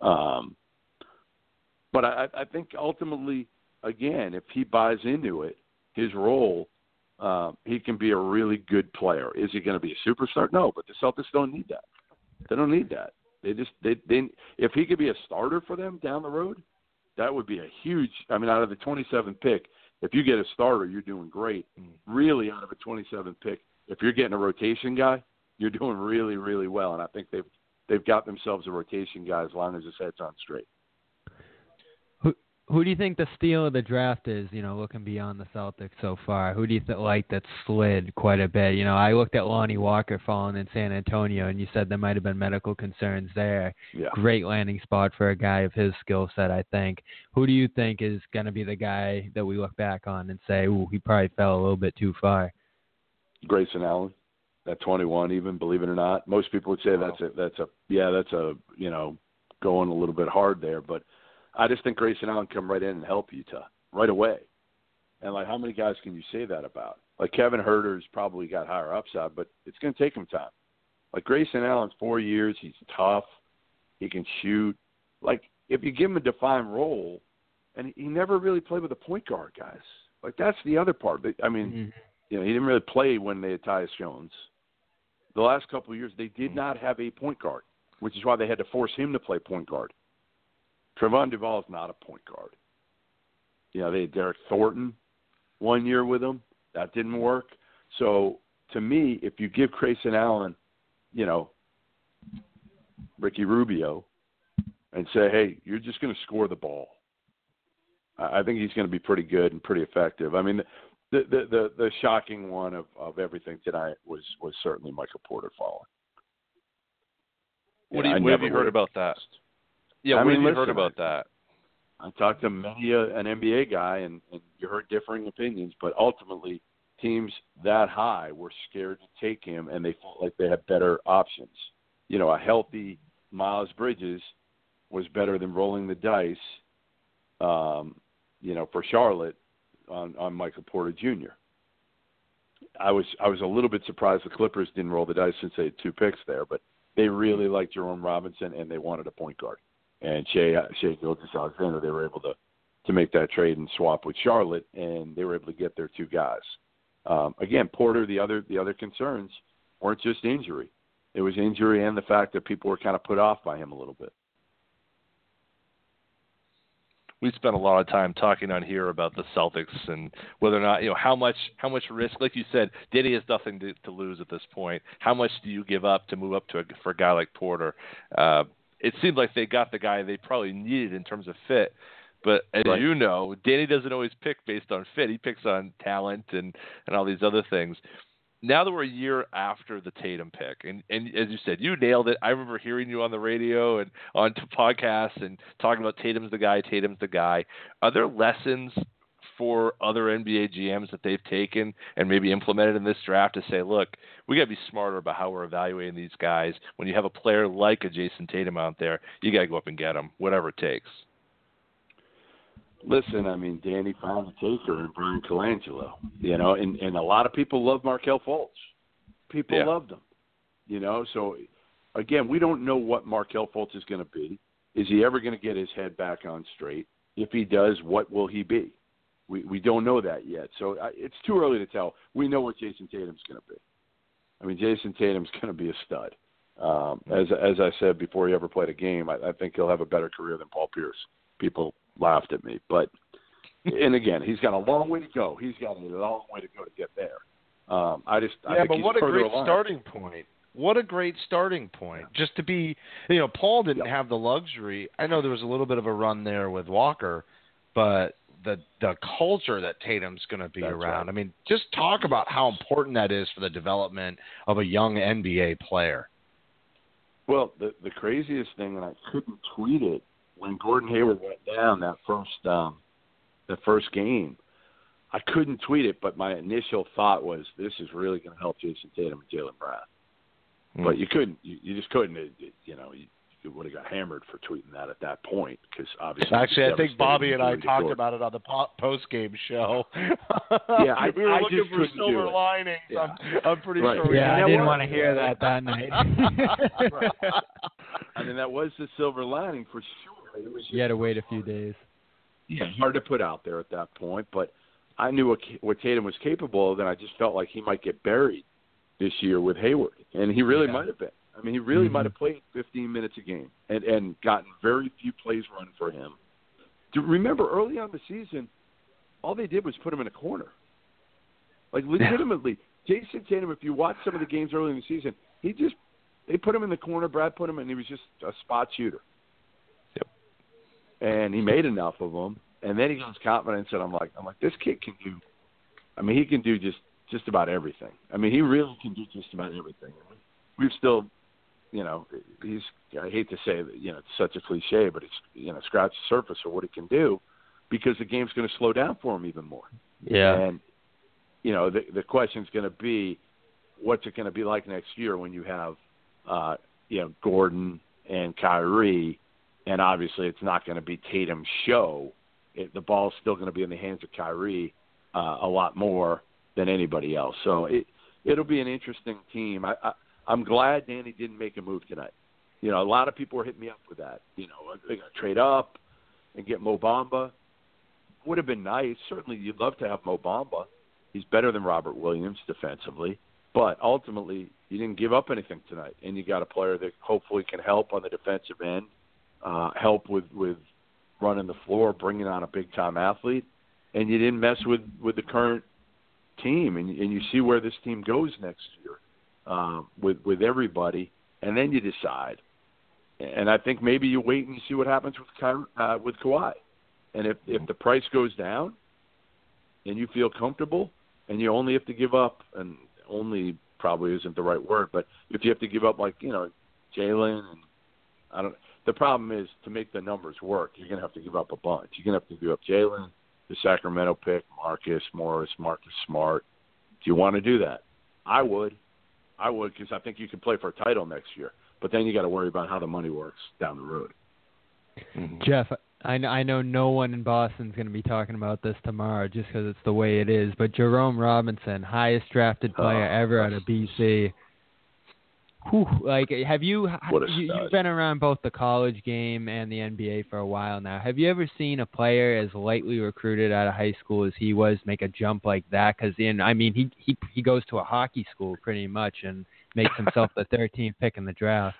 But I think ultimately, again, if he buys into it, his role, he can be a really good player. Is he going to be a superstar? No, but the Celtics don't need that. They don't need that. If he could be a starter for them down the road, that would be a huge. I mean, out of the 27th pick, if you get a starter, you're doing great. Really, out of a 27th pick, if you're getting a rotation guy, you're doing really, really well. And I think they've got themselves a rotation guy as long as his head's on straight. Who do you think the steal of the draft is, looking beyond the Celtics so far? Who do you like that slid quite a bit? I looked at Lonnie Walker falling in San Antonio, and you said there might have been medical concerns there. Yeah. Great landing spot for a guy of his skill set, I think. Who do you think is going to be the guy that we look back on and say, ooh, he probably fell a little bit too far? Grayson Allen, at 21 even, believe it or not. Most people would say that's going a little bit hard there, but I just think Grayson Allen come right in and help Utah right away. And, how many guys can you say that about? Kevin Huerter's probably got higher upside, but it's going to take him time. Grayson Allen's 4 years, he's tough. He can shoot. If you give him a defined role, and he never really played with a point guard, guys. That's the other part. I mean, he didn't really play when they had Tyus Jones. The last couple of years, they did not have a point guard, which is why they had to force him to play point guard. Trevon Duval is not a point guard. They had Derek Thornton 1 year with him. That didn't work. So, to me, if you give Grayson Allen, Ricky Rubio, and say, hey, you're just going to score the ball, I think he's going to be pretty good and pretty effective. I mean, the shocking one of everything tonight was certainly Michael Porter falling. What have you heard about that? Yeah, what have you heard about that? I talked to many an NBA guy, and you heard differing opinions, but ultimately teams that high were scared to take him, and they felt like they had better options. A healthy Miles Bridges was better than rolling the dice, for Charlotte on Michael Porter Jr. I was a little bit surprised the Clippers didn't roll the dice since they had 2 picks there, but they really liked Jerome Robinson, and they wanted a point guard. And Shea Gilgeous-Alexander, they were able to make that trade and swap with Charlotte, and they were able to get their 2 guys. Again, Porter, the other concerns weren't just injury. It was injury and the fact that people were kind of put off by him a little bit. We spent a lot of time talking on here about the Celtics and whether or not, how much risk, like you said, Diddy has nothing to lose at this point. How much do you give up to move up for a guy like Porter? It seemed like they got the guy they probably needed in terms of fit. But as you know, Danny doesn't always pick based on fit. He picks on talent and all these other things. Now that we're a year after the Tatum pick, and as you said, you nailed it. I remember hearing you on the radio and on podcasts and talking about Tatum's the guy. Are there lessons for other NBA GMs that they've taken and maybe implemented in this draft to say, look, we got to be smarter about how we're evaluating these guys. When you have a player like a Jason Tatum out there, you got to go up and get him, whatever it takes. Listen, I mean, Danny found a taker in Brian Colangelo, and a lot of people love Markelle Fultz. People loved him, So, again, we don't know what Markelle Fultz is going to be. Is he ever going to get his head back on straight? If he does, what will he be? We don't know that yet. So it's too early to tell. We know what Jason Tatum's going to be. I mean, Jason Tatum's going to be a stud. As I said before he ever played a game, I think he'll have a better career than Paul Pierce. People laughed at me. But, and again, he's got a long way to go. He's got a long way to go to get there. I think but what a great along. starting point. What a great starting point. Just to be, Paul didn't have the luxury. I know there was a little bit of a run there with Walker, but the culture that Tatum's going to be around. Right. I mean, just talk about how important that is for the development of a young NBA player. Well, the craziest thing, and I couldn't tweet it, when Gordon Hayward went down that first game, I couldn't tweet it, but my initial thought was this is really going to help Jason Tatum and Jaylen Brown. But you couldn't. You just couldn't. You would have got hammered for tweeting that at that point because obviously. Actually, I think Bobby and I talked about it on the post-game show. Yeah, we were looking just for silver linings. Yeah. I'm pretty sure. Yeah, I didn't want to hear that night. Right. I mean, that was the silver lining for sure. It was you had to wait a few days. Yeah, hard to put out there at that point, but I knew what Tatum was capable of, and I just felt like he might get buried this year with Hayward, and he really might have been. I mean, he really might have played 15 minutes a game and gotten very few plays run for him. Remember, early on the season, all they did was put him in a corner. Like, legitimately, Jason Tatum, if you watch some of the games early in the season, they put him in the corner, Brad put him in, and he was just a spot shooter. Yep. And he made enough of them, and then he got confidence, and I'm like, this kid can do, I mean, he can do just about everything. I mean, he really can do just about everything. We've still, I hate to say that, it's such a cliche, but it's, scratch the surface of what he can do because the game's going to slow down for him even more. Yeah. And, the question's going to be, what's it going to be like next year when you have, Gordon and Kyrie, and obviously it's not going to be Tatum's show. The ball's still going to be in the hands of Kyrie a lot more than anybody else. So it'll be an interesting team. I'm glad Danny didn't make a move tonight. A lot of people were hitting me up with that. They got to trade up and get Mo Bamba. Would have been nice. Certainly you'd love to have Mo Bamba. He's better than Robert Williams defensively. But ultimately, you didn't give up anything tonight. And you got a player that hopefully can help on the defensive end, help with running the floor, bringing on a big-time athlete. And you didn't mess with the current team. And you see where this team goes next year. With everybody, and then you decide. And I think maybe you wait and you see what happens with Kawhi. And if the price goes down and you feel comfortable and you only have to give up, and only probably isn't the right word, but if you have to give up Jaylen, and the problem is to make the numbers work, you're going to have to give up a bunch. You're going to have to give up Jaylen, the Sacramento pick, Marcus Morris, Marcus Smart. Do you want to do that? I would because I think you can play for a title next year. But then you got to worry about how the money works down the road. Jeff, I know no one in Boston's going to be talking about this tomorrow just because it's the way it is. But Jerome Robinson, highest drafted player ever out of BC. Whew, have you've been around both the college game and the NBA for a while now. Have you ever seen a player as lightly recruited out of high school as he was make a jump like that? Because he goes to a hockey school pretty much and makes himself the 13th pick in the draft.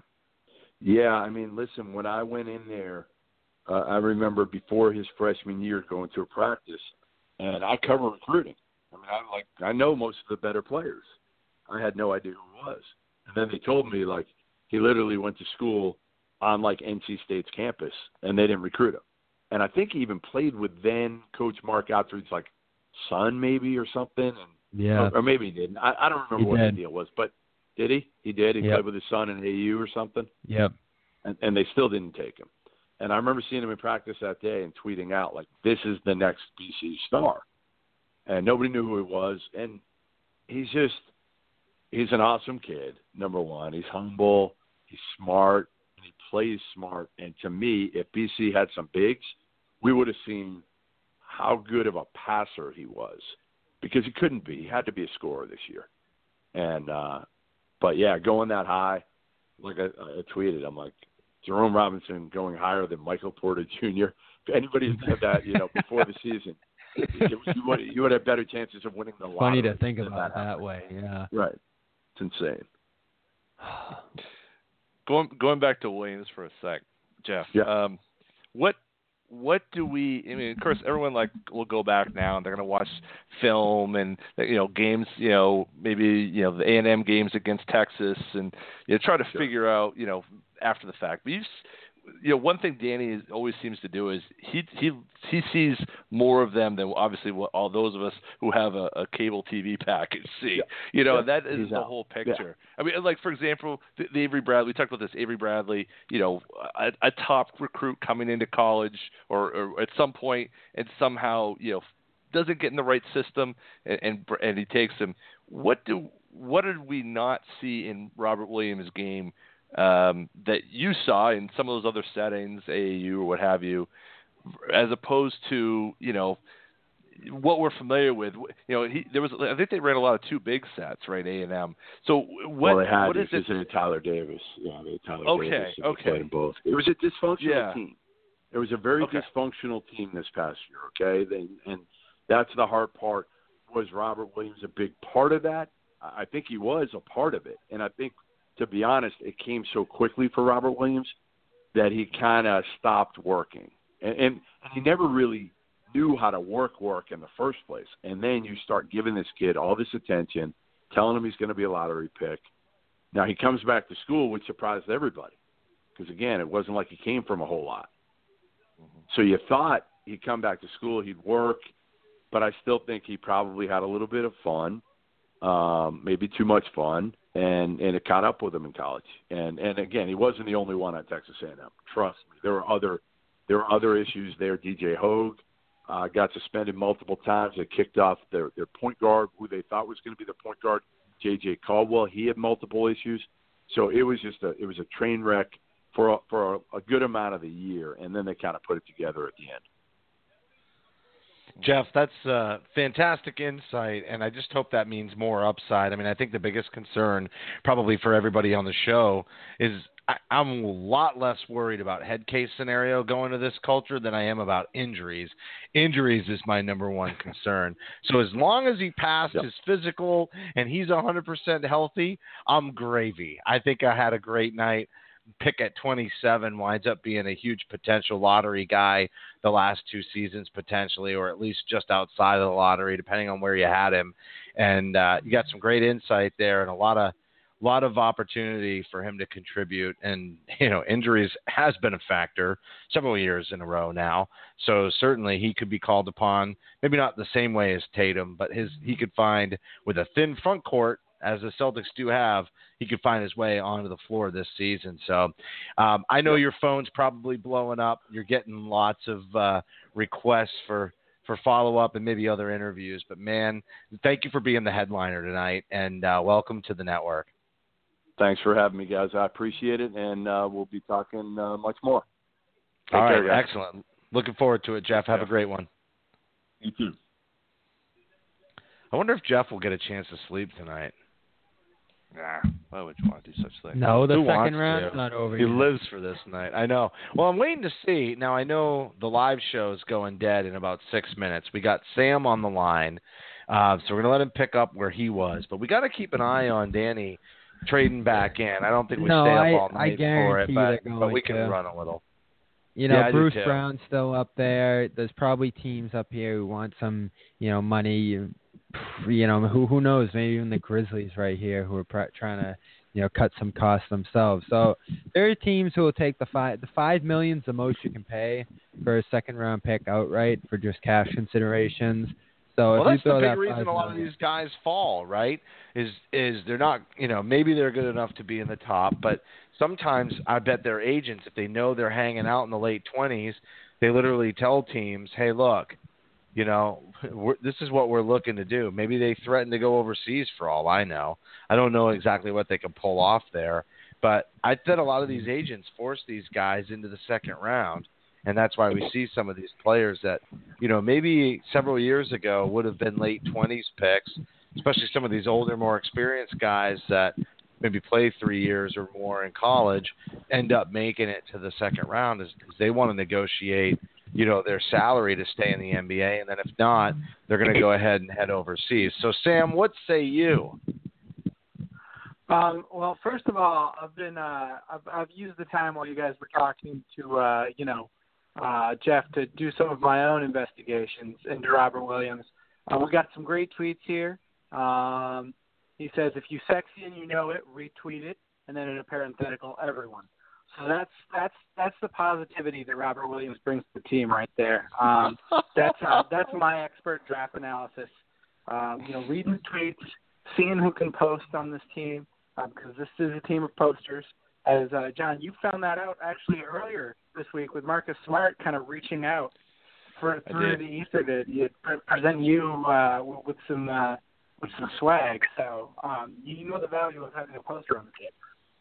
Yeah, listen, when I went in there, I remember before his freshman year going to a practice, and I cover recruiting. I know most of the better players. I had no idea who he was. And then they told me, he literally went to school on, NC State's campus, and they didn't recruit him. And I think he even played with then Coach Mark Outford's, son maybe or something. Yeah. Or maybe he didn't. I don't remember what the deal was. But did he? He did. He played with his son in AU or something. Yep. And they still didn't take him. And I remember seeing him in practice that day and tweeting out, this is the next BC star. And nobody knew who he was. And he's an awesome kid, number one. He's humble, he's smart, and he plays smart. And to me, if BC had some bigs, we would have seen how good of a passer he was. Because he couldn't be. He had to be a scorer this year. And, but, yeah, going that high, I tweeted, I'm like, Jerome Robinson going higher than Michael Porter Jr. If anybody had said that, before the season, you would have better chances of winning the lottery. Funny to think about it that way, yeah. Right. It's insane. Going back to Williams for a sec, Jeff. Yeah. What do we? I mean, of course, everyone will go back now and they're going to watch film and games. Maybe the A&M games against Texas and try to figure out after the fact. But one thing Danny always seems to do is he sees more of them than obviously what all those of us who have a cable TV package see. That is the whole picture. Yeah. I mean, like for example, the Avery Bradley. We talked about this. Avery Bradley, a top recruit coming into college or at some point and somehow doesn't get in the right system and he takes him. What did we not see in Robert Williams' game that you saw in some of those other settings, AAU or what have you, as opposed to what we're familiar with? I think they ran a lot of two big sets, right? A&M. So what is it? They had Tyler Davis. Yeah, they had Tyler Davis. Okay. Played them both. It was a dysfunctional team. It was a very dysfunctional team this past year. Okay, and that's the hard part. Was Robert Williams a big part of that? I think he was a part of it, and I think, to be honest, it came so quickly for Robert Williams that he kind of stopped working. And he never really knew how to work in the first place. And then you start giving this kid all this attention, telling him he's going to be a lottery pick. Now he comes back to school, which surprised everybody. Because, again, it wasn't like he came from a whole lot. Mm-hmm. So you thought he'd come back to school, he'd work, but I still think he probably had a little bit of fun, maybe too much fun. And it caught up with him in college. And again, he wasn't the only one at Texas A&M. Trust me, there were other issues there. DJ Hogue got suspended multiple times. They kicked off their point guard, who they thought was going to be the point guard, J.J. Caldwell. He had multiple issues. So it was a train wreck for a good amount of the year, and then they kind of put it together at the end. Jeff, that's fantastic insight, and I just hope that means more upside. I mean, I think the biggest concern probably for everybody on the show is I'm a lot less worried about head case scenario going to this culture than I am about injuries. Injuries is my number one concern. So as long as he passed his physical and he's 100% healthy, I'm gravy. I think I had a great night. Pick at 27 winds up being a huge potential lottery guy the last two seasons potentially, or at least just outside of the lottery, depending on where you had him. And you got some great insight there and a lot of opportunity for him to contribute. And, injuries has been a factor several years in a row now. So certainly he could be called upon, maybe not the same way as Tatum, but he could find with a thin front court, as the Celtics do have, he could find his way onto the floor this season. So I know your phone's probably blowing up. You're getting lots of requests for follow-up and maybe other interviews. But, man, thank you for being the headliner tonight, and welcome to the network. Thanks for having me, guys. I appreciate it, and we'll be talking much more. Take care, guys. Excellent. Looking forward to it, Jeff. Have a great one. You too. I wonder if Jeff will get a chance to sleep tonight. Nah, why would you want to do such things? No, the second round's not over yet. He lives for this night. I know. Well, I'm waiting to see. Now, I know the live show is going dead in about 6 minutes. We got Sam on the line, so we're going to let him pick up where he was. But we got to keep an eye on Danny trading back in. I don't think we stay up all night for it, but we can run a little. Bruce Brown's still up there. There's probably teams up here who want some, money. Who knows? Maybe even the Grizzlies right here who are trying to, cut some costs themselves. So there are teams who will take the $5 million's the most you can pay for a second round pick outright for just cash considerations. So well, that's the big reason a lot of these guys fall, right? Is they're not, maybe they're good enough to be in the top, but sometimes I bet their agents, if they know they're hanging out in the late 20s, they literally tell teams, hey, look, this is what we're looking to do. Maybe they threaten to go overseas for all I know. I don't know exactly what they can pull off there. But I bet a lot of these agents force these guys into the second round, and that's why we see some of these players that, maybe several years ago would have been late 20s picks, especially some of these older, more experienced guys that maybe play 3 years or more in college end up making it to the second round is they want to negotiate, their salary to stay in the NBA, and then if not, they're going to go ahead and head overseas. So, Sam, what say you? Well, first of all, I've used the time while you guys were talking to Jeff to do some of my own investigations into Robert Williams. We got some great tweets here. He says, "If you sexy and you know it, retweet it," and then in a parenthetical, everyone. So that's the positivity that Robert Williams brings to the team right there. That's my expert draft analysis. Reading the tweets, seeing who can post on this team, because this is a team of posters. As John, you found that out actually earlier this week with Marcus Smart kind of reaching out through the ether to present you with some swag. So you know the value of having a poster on the team.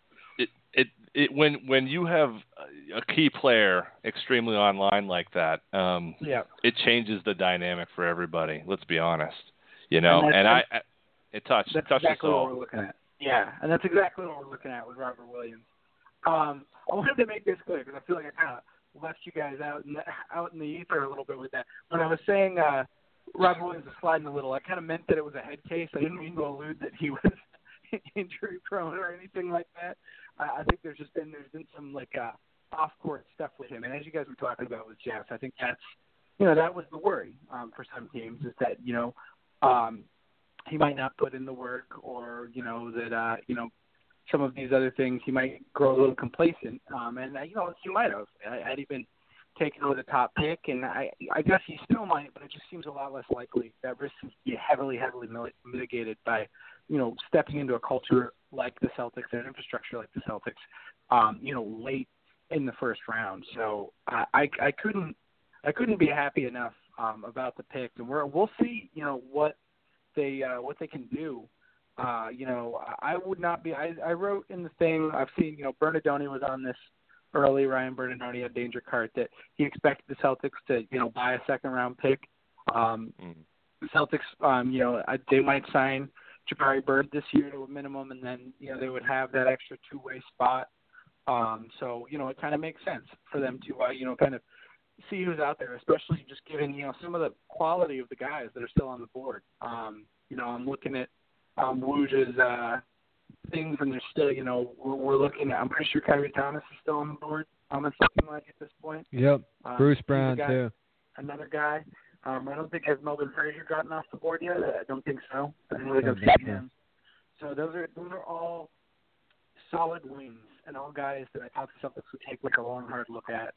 When you have a key player extremely online like that, it changes the dynamic for everybody. Let's be honest, it touched exactly us all. What we're looking at. Yeah, and that's exactly what we're looking at with Robert Williams. I wanted to make this clear because I feel like I kind of left you guys out in the ether a little bit with that. When I was saying Robert Williams is sliding a little, I kind of meant that it was a head case. I didn't mean to allude that he was injury prone or anything like that. I think there's been some off court stuff with him, and as you guys were talking about with Jeff, I think that's that was the worry for some teams is that he might not put in the work, or that some of these other things he might grow a little complacent, and he might have. I'd even taken with a top pick, and I guess he still might, but it just seems a lot less likely. That risk seems to be heavily mitigated by stepping into a culture like the Celtics and an infrastructure like the Celtics, late in the first round. So I couldn't be happy enough about the pick, and we'll see what they can do. I would not be. I wrote in the thing I've seen. Bernardoni was on this early. Ryan Bernardoni at Danger Cart that he expected the Celtics to buy a second round pick. The Celtics, they might sign Jabari Bird this year to a minimum, and then they would have that extra two-way spot. So it kind of makes sense for them to kind of see who's out there, especially just given some of the quality of the guys that are still on the board. I'm looking at Woj's things, and there's still we're looking at. I'm pretty sure Kyrie Thomas is still on the board. It's looking like at this point. Yep, Bruce Brown too. Another guy. I don't think has Melvin Frazier gotten off the board yet. I don't think so. I don't think I've seen him. So those are all solid wings and all guys that I thought the Celtics would take a long, hard look at,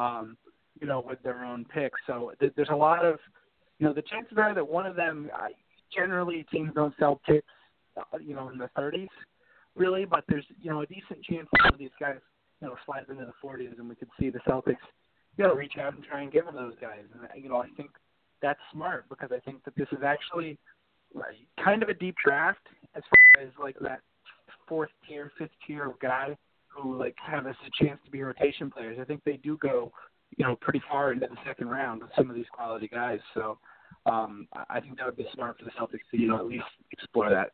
with their own picks. So there's a lot of, the chances are that one of them, generally teams don't sell picks, in the 30s, really, but there's, a decent chance that one of these guys, slides into the 40s, and we could see the Celtics, reach out and try and give them those guys. And, I think that's smart because I think that this is actually kind of a deep draft as far as that fourth tier, fifth tier of guy who have a chance to be rotation players. I think they do go, pretty far into the second round with some of these quality guys. So I think that would be smart for the Celtics to, at least explore that.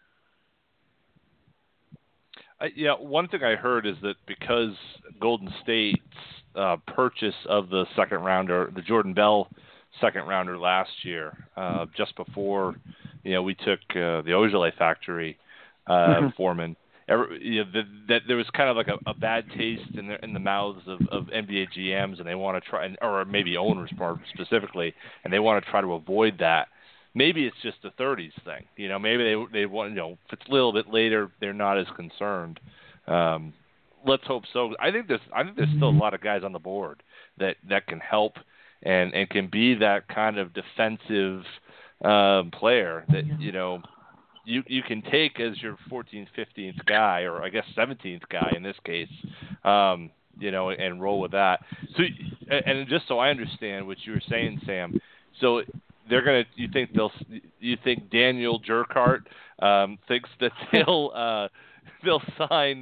One thing I heard is that because Golden State's purchase of the second rounder, the Jordan Bell second rounder last year, just before we took the Ojale factory foreman, that there was kind of a bad taste in the mouths of NBA GMs, and they want to try, or maybe owners more specifically, and they want to try to avoid that. Maybe it's just a 30s thing. Maybe they want, if it's a little bit later, they're not as concerned. Let's hope so. I think there's still a lot of guys on the board that can help and can be that kind of defensive player that you can take as your 14th, 15th guy, or I guess 17th guy in this case, and roll with that. So, and just so I understand what you were saying, Sam, so you think Daniel Jerkart thinks that they'll sign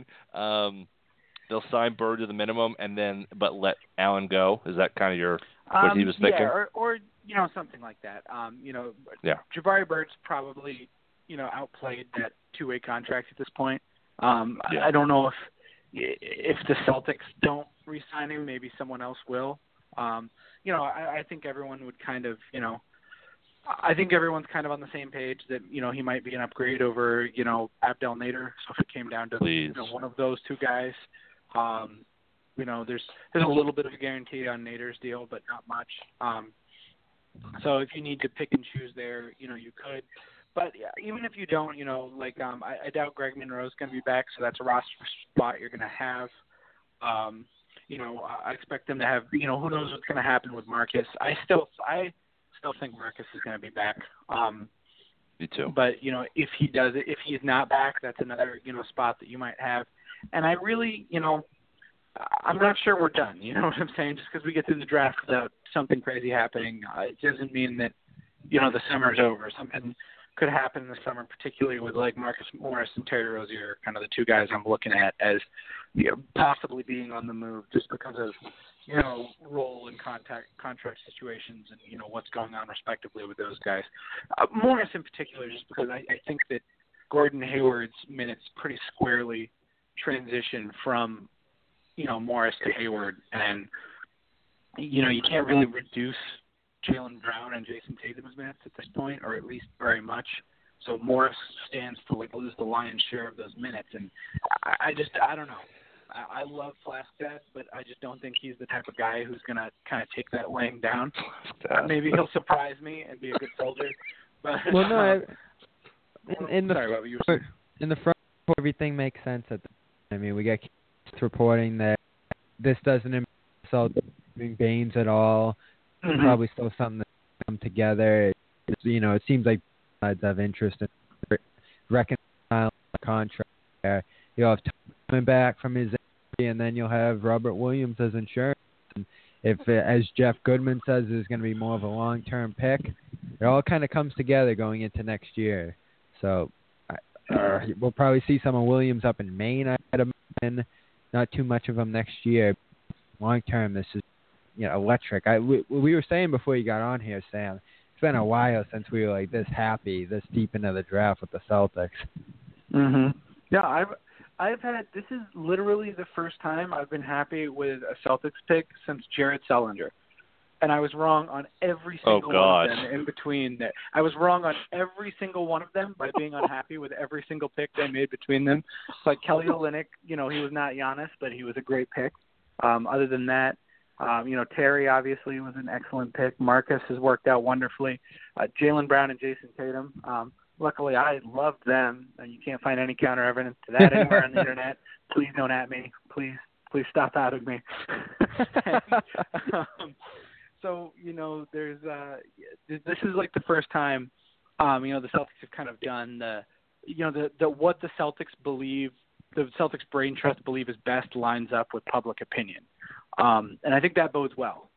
Bird to the minimum but let Allen go? Is that kind of what he was thinking? Yeah, or something like that. Jabari Bird's probably outplayed that two-way contract at this point. I don't know if the Celtics don't re-sign him, maybe someone else will. I think everyone would kind of, I think everyone's kind of on the same page that, he might be an upgrade over, Abdel Nader. So if it came down to one of those two guys, there's a little bit of a guarantee on Nader's deal, but not much. So if you need to pick and choose there, you could. But even if you don't, I doubt Greg Monroe's going to be back, so that's a roster spot you're going to have. I expect them to have, who knows what's going to happen with Marcus. I still think Marcus is going to be back. Me too. But, if he's not back, that's another, spot that you might have. And I really, I'm not sure we're done. You know what I'm saying? Just because we get through the draft without something crazy happening, it doesn't mean that, the summer's over. Something could happen in the summer, particularly with like Marcus Morris and Terry Rozier, kind of the two guys I'm looking at as possibly being on the move just because of role and contract situations and what's going on respectively with those guys. Morris in particular, just because I think that Gordon Hayward's minutes pretty squarely transition from Morris to Hayward, and you can't really reduce Jaylen Brown and Jason Tatum's minutes at this point, or at least very much. So Morris stands to lose the lion's share of those minutes, and I don't know. I love Flaskett, but I just don't think he's the type of guy who's going to kind of take that laying down. Maybe he'll surprise me and be a good soldier. But, well, no, in the front, everything makes sense. We got reporting that this doesn't insult Baines at all. Mm-hmm. Probably still something that come together. It seems like sides have interest in reconciling the contract there. You'll have Tom coming back from his injury, and then you'll have Robert Williams as insurance. And if, as Jeff Goodman says, is going to be more of a long-term pick, it all kind of comes together going into next year. So we'll probably see some of Williams up in Maine, I'd imagine. Not too much of him next year. Long-term, this is electric. We were saying before you got on here, Sam, it's been a while since we were like this happy, this deep into the draft with the Celtics. Mm-hmm. Yeah, this is literally the first time I've been happy with a Celtics pick since Jared Sullinger. And I was wrong on every single one of them in between that. I was wrong on every single one of them by being unhappy with every single pick they made between them. Like Kelly Olynyk, he was not Giannis, but he was a great pick. Other than that, Terry obviously was an excellent pick. Marcus has worked out wonderfully. Jaylen Brown and Jason Tatum. Luckily, I loved them, and you can't find any counter evidence to that anywhere on the internet. Please don't at me. Please stop outing me. So, there's this is like the first time, the Celtics have kind of done the what the Celtics believe, the Celtics brain trust believe is best lines up with public opinion. And I think that bodes well.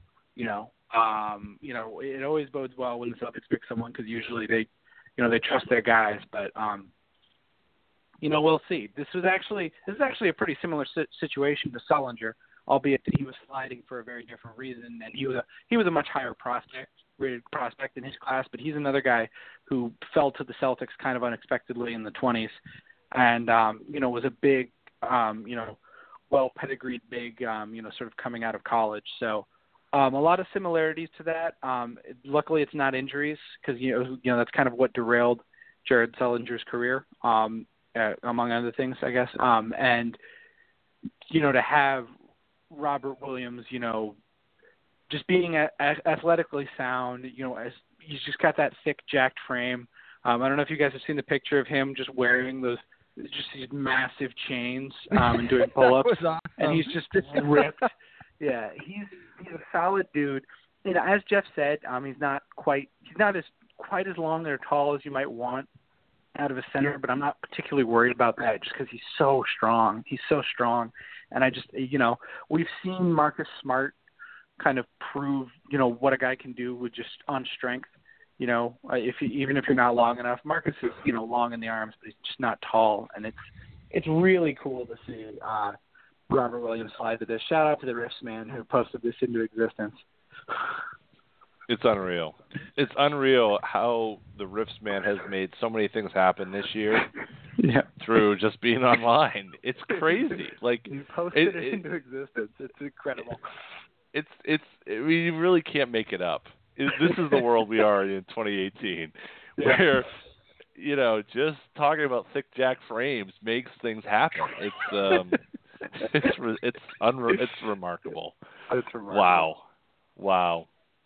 It always bodes well when the Celtics pick someone because usually they trust their guys. But we'll see. This is actually a pretty similar situation to Sullinger, albeit that he was sliding for a very different reason, and he was a much higher rated prospect in his class. But he's another guy who fell to the Celtics kind of unexpectedly in the 20s, and was a big, well pedigreed big, sort of coming out of college. So a lot of similarities to that. Luckily, it's not injuries because that's kind of what derailed Jared Sullinger's career, among other things, I guess. And to have Robert Williams, just being athletically sound, as he's just got that thick, jacked frame. I don't know if you guys have seen the picture of him just wearing these massive chains and doing pull-ups, awesome. And he's just ripped. Yeah, he's a solid dude. As Jeff said, he's not quite as long or tall as you might want out of a center, but I'm not particularly worried about that just because he's so strong. He's so strong. And I just, we've seen Marcus Smart kind of prove, what a guy can do with just on strength. Even if you're not long enough, Marcus is, long in the arms, but he's just not tall. And it's really cool to see Robert Williams slide to this. Shout out to the Riffs man who posted this into existence. It's unreal. It's unreal how the Riffs man has made so many things happen this year. through just being online. It's crazy. Like you posted it into existence. It's incredible. We really can't make it up. This is the world we are in 2018, where just talking about thick jack frames makes things happen. It's remarkable. It's remarkable. Wow.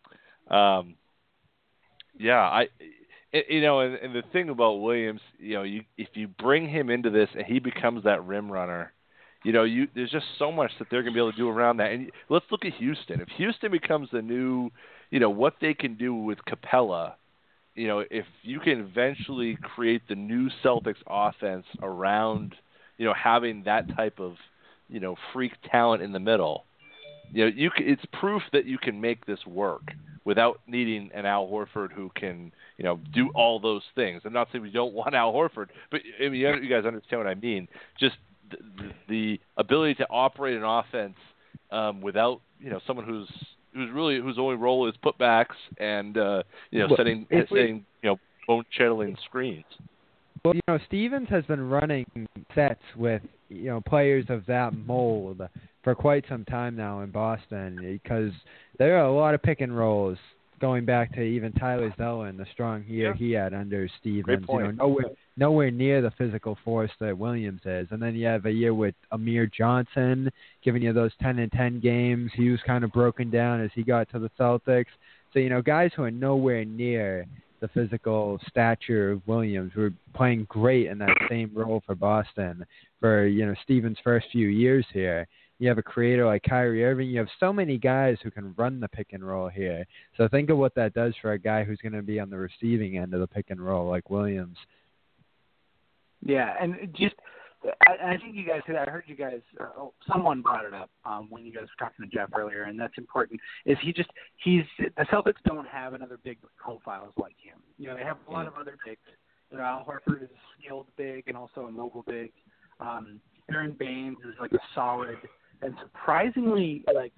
And the thing about Williams, if you bring him into this and he becomes that rim runner, there's just so much that they're going to be able to do around that. And let's look at Houston. If Houston becomes the new, what they can do with Capella, if you can eventually create the new Celtics offense around, having that type of, freak talent in the middle, it's proof that you can make this work without needing an Al Horford who can, do all those things. I'm not saying we don't want Al Horford, but I mean, you guys understand what I mean. Just the ability to operate an offense without, someone whose only role is putbacks and setting bone-chilling screens. Well, Stevens has been running sets with players of that mold for quite some time now in Boston, because there are a lot of pick and rolls going back to even Tyler Zeller, the strong year he had under Stevens. Nowhere near the physical force that Williams is. And then you have a year with Amir Johnson giving you those 10-10 games. He was kind of broken down as he got to the Celtics. So, guys who are nowhere near the physical stature of Williams were playing great in that same role for Boston for, Stevens' first few years here. You have a creator like Kyrie Irving. You have so many guys who can run the pick and roll here. So think of what that does for a guy who's going to be on the receiving end of the pick and roll like Williams. Yeah, and I think you guys, I heard you guys, someone brought it up when you guys were talking to Jeff earlier, and that's important, is the Celtics don't have another big profiles like him. They have a lot of other bigs. Al Horford is a skilled big and also a mobile big. Aaron Baines is like a solid and surprisingly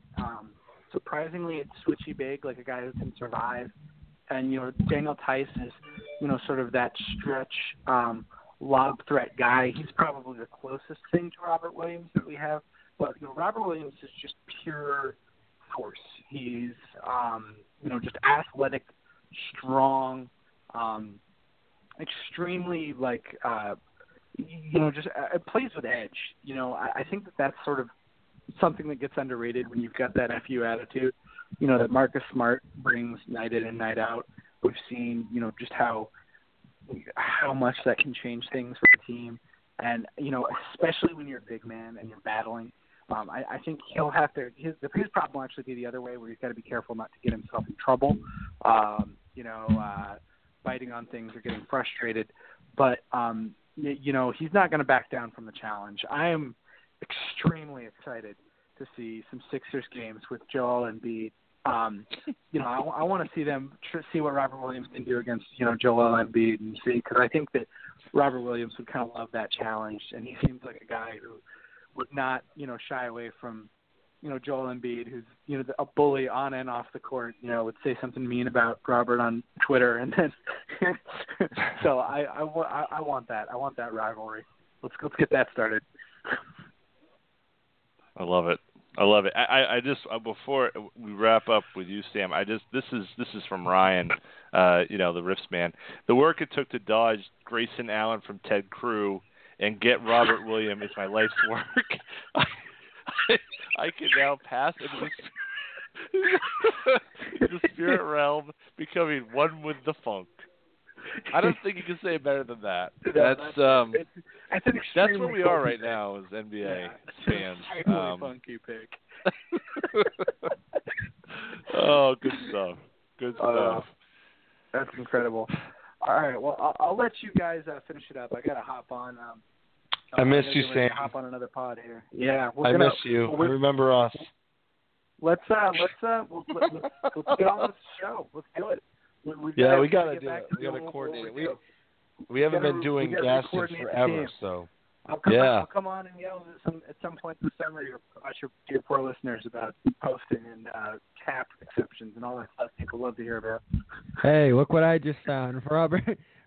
switchy big, like a guy who can survive. And, Daniel Tice is, sort of that stretch lob threat guy. He's probably the closest thing to Robert Williams that we have. But, Robert Williams is just pure force. He's, just athletic, strong, extremely, just plays with edge. I think that's sort of something that gets underrated when you've got that FU attitude, that Marcus Smart brings night in and night out. We've seen, just how much that can change things for the team. And, especially when you're a big man and you're battling, I think he'll have to – his problem will actually be the other way, where he's got to be careful not to get himself in trouble, biting on things or getting frustrated. But, he's not going to back down from the challenge. I am extremely excited to see some Sixers games with Joel Embiid. I want to see them see what Robert Williams can do against, Joel Embiid, and see, because I think that Robert Williams would kind of love that challenge, and he seems like a guy who would not, shy away from, Joel Embiid, who's, a bully on and off the court, would say something mean about Robert on Twitter, and then, so I want that. I want that rivalry. Let's get that started. I love it. I just before we wrap up with you, Sam, this is from Ryan, the Riffs man. The work it took to dodge Grayson Allen from Ted Crew and get Robert Williams is my life's work. I can now pass into the spirit realm, becoming one with the funk. I don't think you can say better than that. That's where we are right now as NBA fans. Funky pick. Oh, good stuff. Good stuff. That's incredible. All right, well, I'll let you guys finish it up. I got to hop on. I miss you, Sam. Hop on another pod here. Yeah, I miss you. Remember us. Let's get on this show. Let's do it. We gotta do it. We gotta coordinate it. We haven't been doing guests forever, so. I'll come on and yell at some point this summer to your poor listeners about posting and cap exceptions and all that stuff people love to hear about. Hey, look what I just found. Robert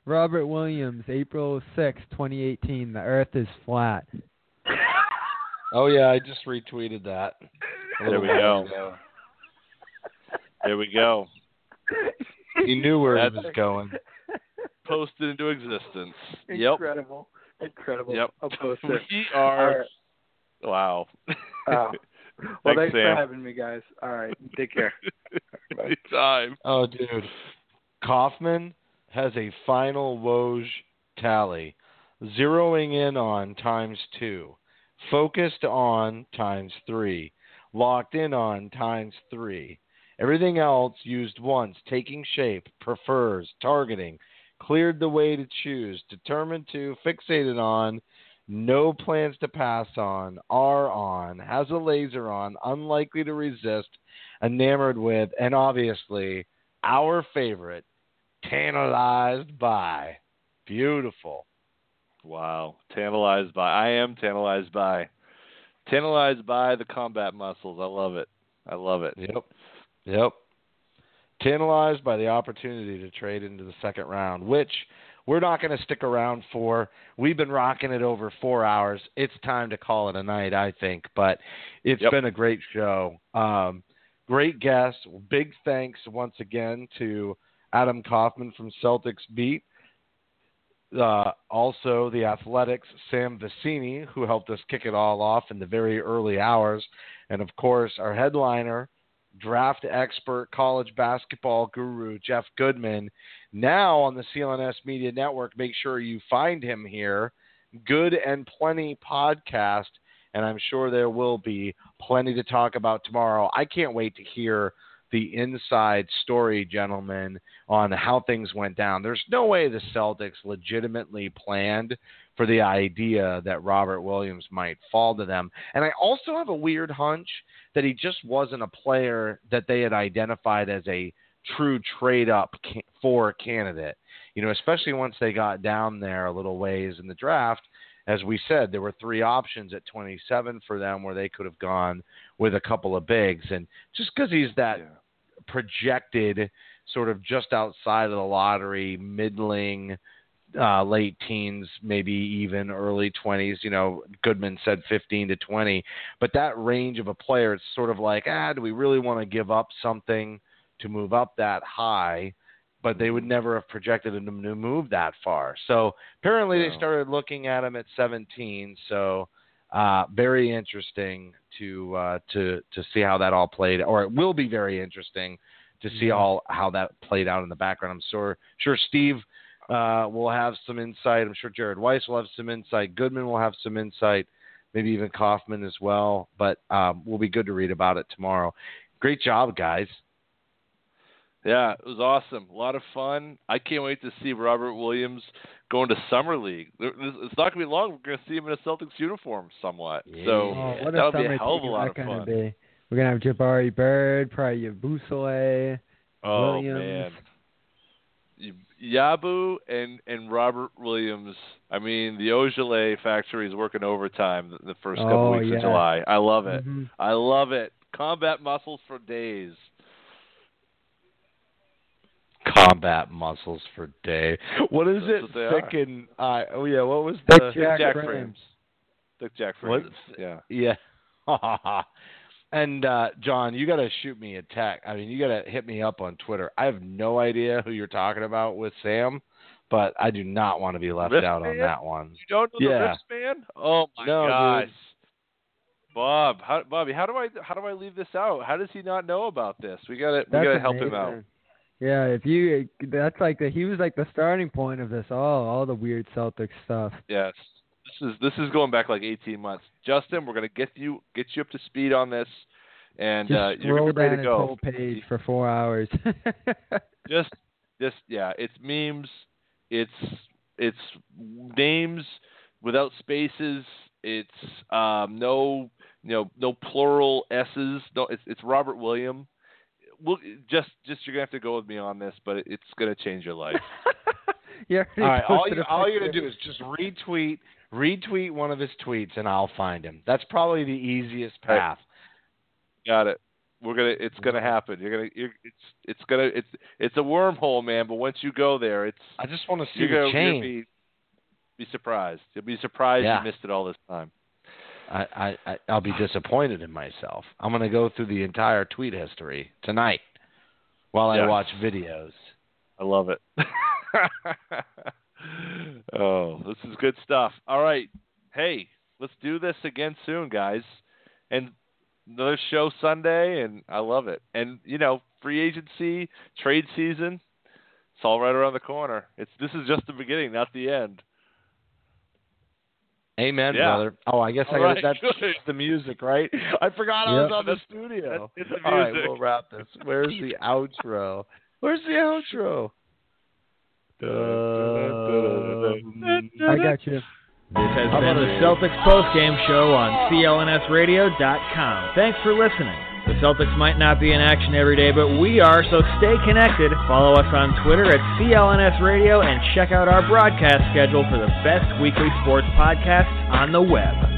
Robert Williams, April 6, 2018. The Earth is flat. Oh yeah, I just retweeted that. There we go. There we go. He knew where he was going. Posted into existence. Incredible. Incredible. Yep. I'll post it. We are. Right. Wow. Well, thanks Sam. for having me, guys. All right. Take care. Anytime. Oh, dude. Kaufman has a final Woj tally. Zeroing in on ×2. Focused on ×3. Locked in on ×3. Everything else used once, taking shape, prefers, targeting, cleared the way to choose, determined to, fixated on, no plans to pass on, are on, has a laser on, unlikely to resist, enamored with, and obviously our favorite, tantalized by. Beautiful. Wow. Tantalized by. I am tantalized by. Tantalized by the combat muscles. I love it. I love it. Yep. Tantalized by the opportunity to trade into the second round, which we're not going to stick around for. We've been rocking it over 4 hours. It's time to call it a night, I think. But it's been a great show. Great guests. Big thanks once again to Adam Kaufman from Celtics Beat. Also, the Athletics' Sam Vecini, who helped us kick it all off in the very early hours. And, of course, our headliner, draft expert, college basketball guru, Jeff Goodman. Now on the CLNS Media Network, make sure you find him here. Good and Plenty podcast, and I'm sure there will be plenty to talk about tomorrow. I can't wait to hear the inside story, gentlemen, on how things went down. There's no way the Celtics legitimately planned for the idea that Robert Williams might fall to them. And I also have a weird hunch that he just wasn't a player that they had identified as a true trade-up for candidate. You know, especially once they got down there a little ways in the draft. As we said, there were 3 options at 27 for them where they could have gone with a couple of bigs. And just because he's that projected sort of just outside of the lottery, middling, late teens, maybe even early 20s, you know, Goodman said 15 to 20. But that range of a player, it's sort of like, do we really want to give up something to move up that high? But they would never have projected him to move that far. So apparently they started looking at him at 17. So very interesting to see how that all played, or it will be very interesting to see how that played out in the background. I'm sure Steve will have some insight. I'm sure Jared Weiss will have some insight. Goodman will have some insight, maybe even Kaufman as well. But will be good to read about it tomorrow. Great job, guys. Yeah, it was awesome. A lot of fun. I can't wait to see Robert Williams going to Summer League. It's not going to be long. We're going to see him in a Celtics uniform somewhat. Yeah. So that'll be a hell of a lot of fun. We're going to have Jabari Bird, probably Yabusele, Williams. Man. Yabu and Robert Williams. I mean, the Ojale factory is working overtime the first couple weeks of July. I love it. Mm-hmm. I love it. Combat muscles for days. Combat muscles for day. What is it? Thick and what was Thick the Jack frames? Thick Jack frames. Yeah. And John, you got to shoot me a text. I mean, you got to hit me up on Twitter. I have no idea who you're talking about with Sam, but I do not want to be left out on that one. You don't know the wristband? Oh my gosh. Dude. Bobby, how do I leave this out? How does he not know about this? We gotta help him out. Yeah, he was like the starting point of this all the weird Celtics stuff. Yes, this is going back like 18 months. Justin, we're gonna get you up to speed on this, and you're gonna be ready to go. Whole page for 4 hours. just it's memes, it's names without spaces. It's no plural S's. No, it's Robert Williams. Well, just you're gonna have to go with me on this, but it's gonna change your life. All right, all you're gonna do is just retweet one of his tweets, and I'll find him. That's probably the easiest path. Got it. It's gonna happen. It's a wormhole, man. But once you go there, I just want to see the chain. You'll be surprised. You'll be surprised you missed it all this time. I'll be disappointed in myself. I'm gonna go through the entire tweet history tonight while I watch videos. I love it. Oh, this is good stuff. All right. Hey, let's do this again soon, guys. And another show Sunday, and I love it. And, free agency, trade season, it's all right around the corner. This is just the beginning, not the end. Amen, brother. Oh, I guess that's the music, right? I forgot I was on the studio. It's the music. All right, we'll wrap this. Where's the outro? I got you. This has been the Celtics postgame show on CLNSradio.com. Thanks for listening. The Celtics might not be in action every day, but we are, so stay connected. Follow us on Twitter at CLNS Radio and check out our broadcast schedule for the best weekly sports podcasts on the web.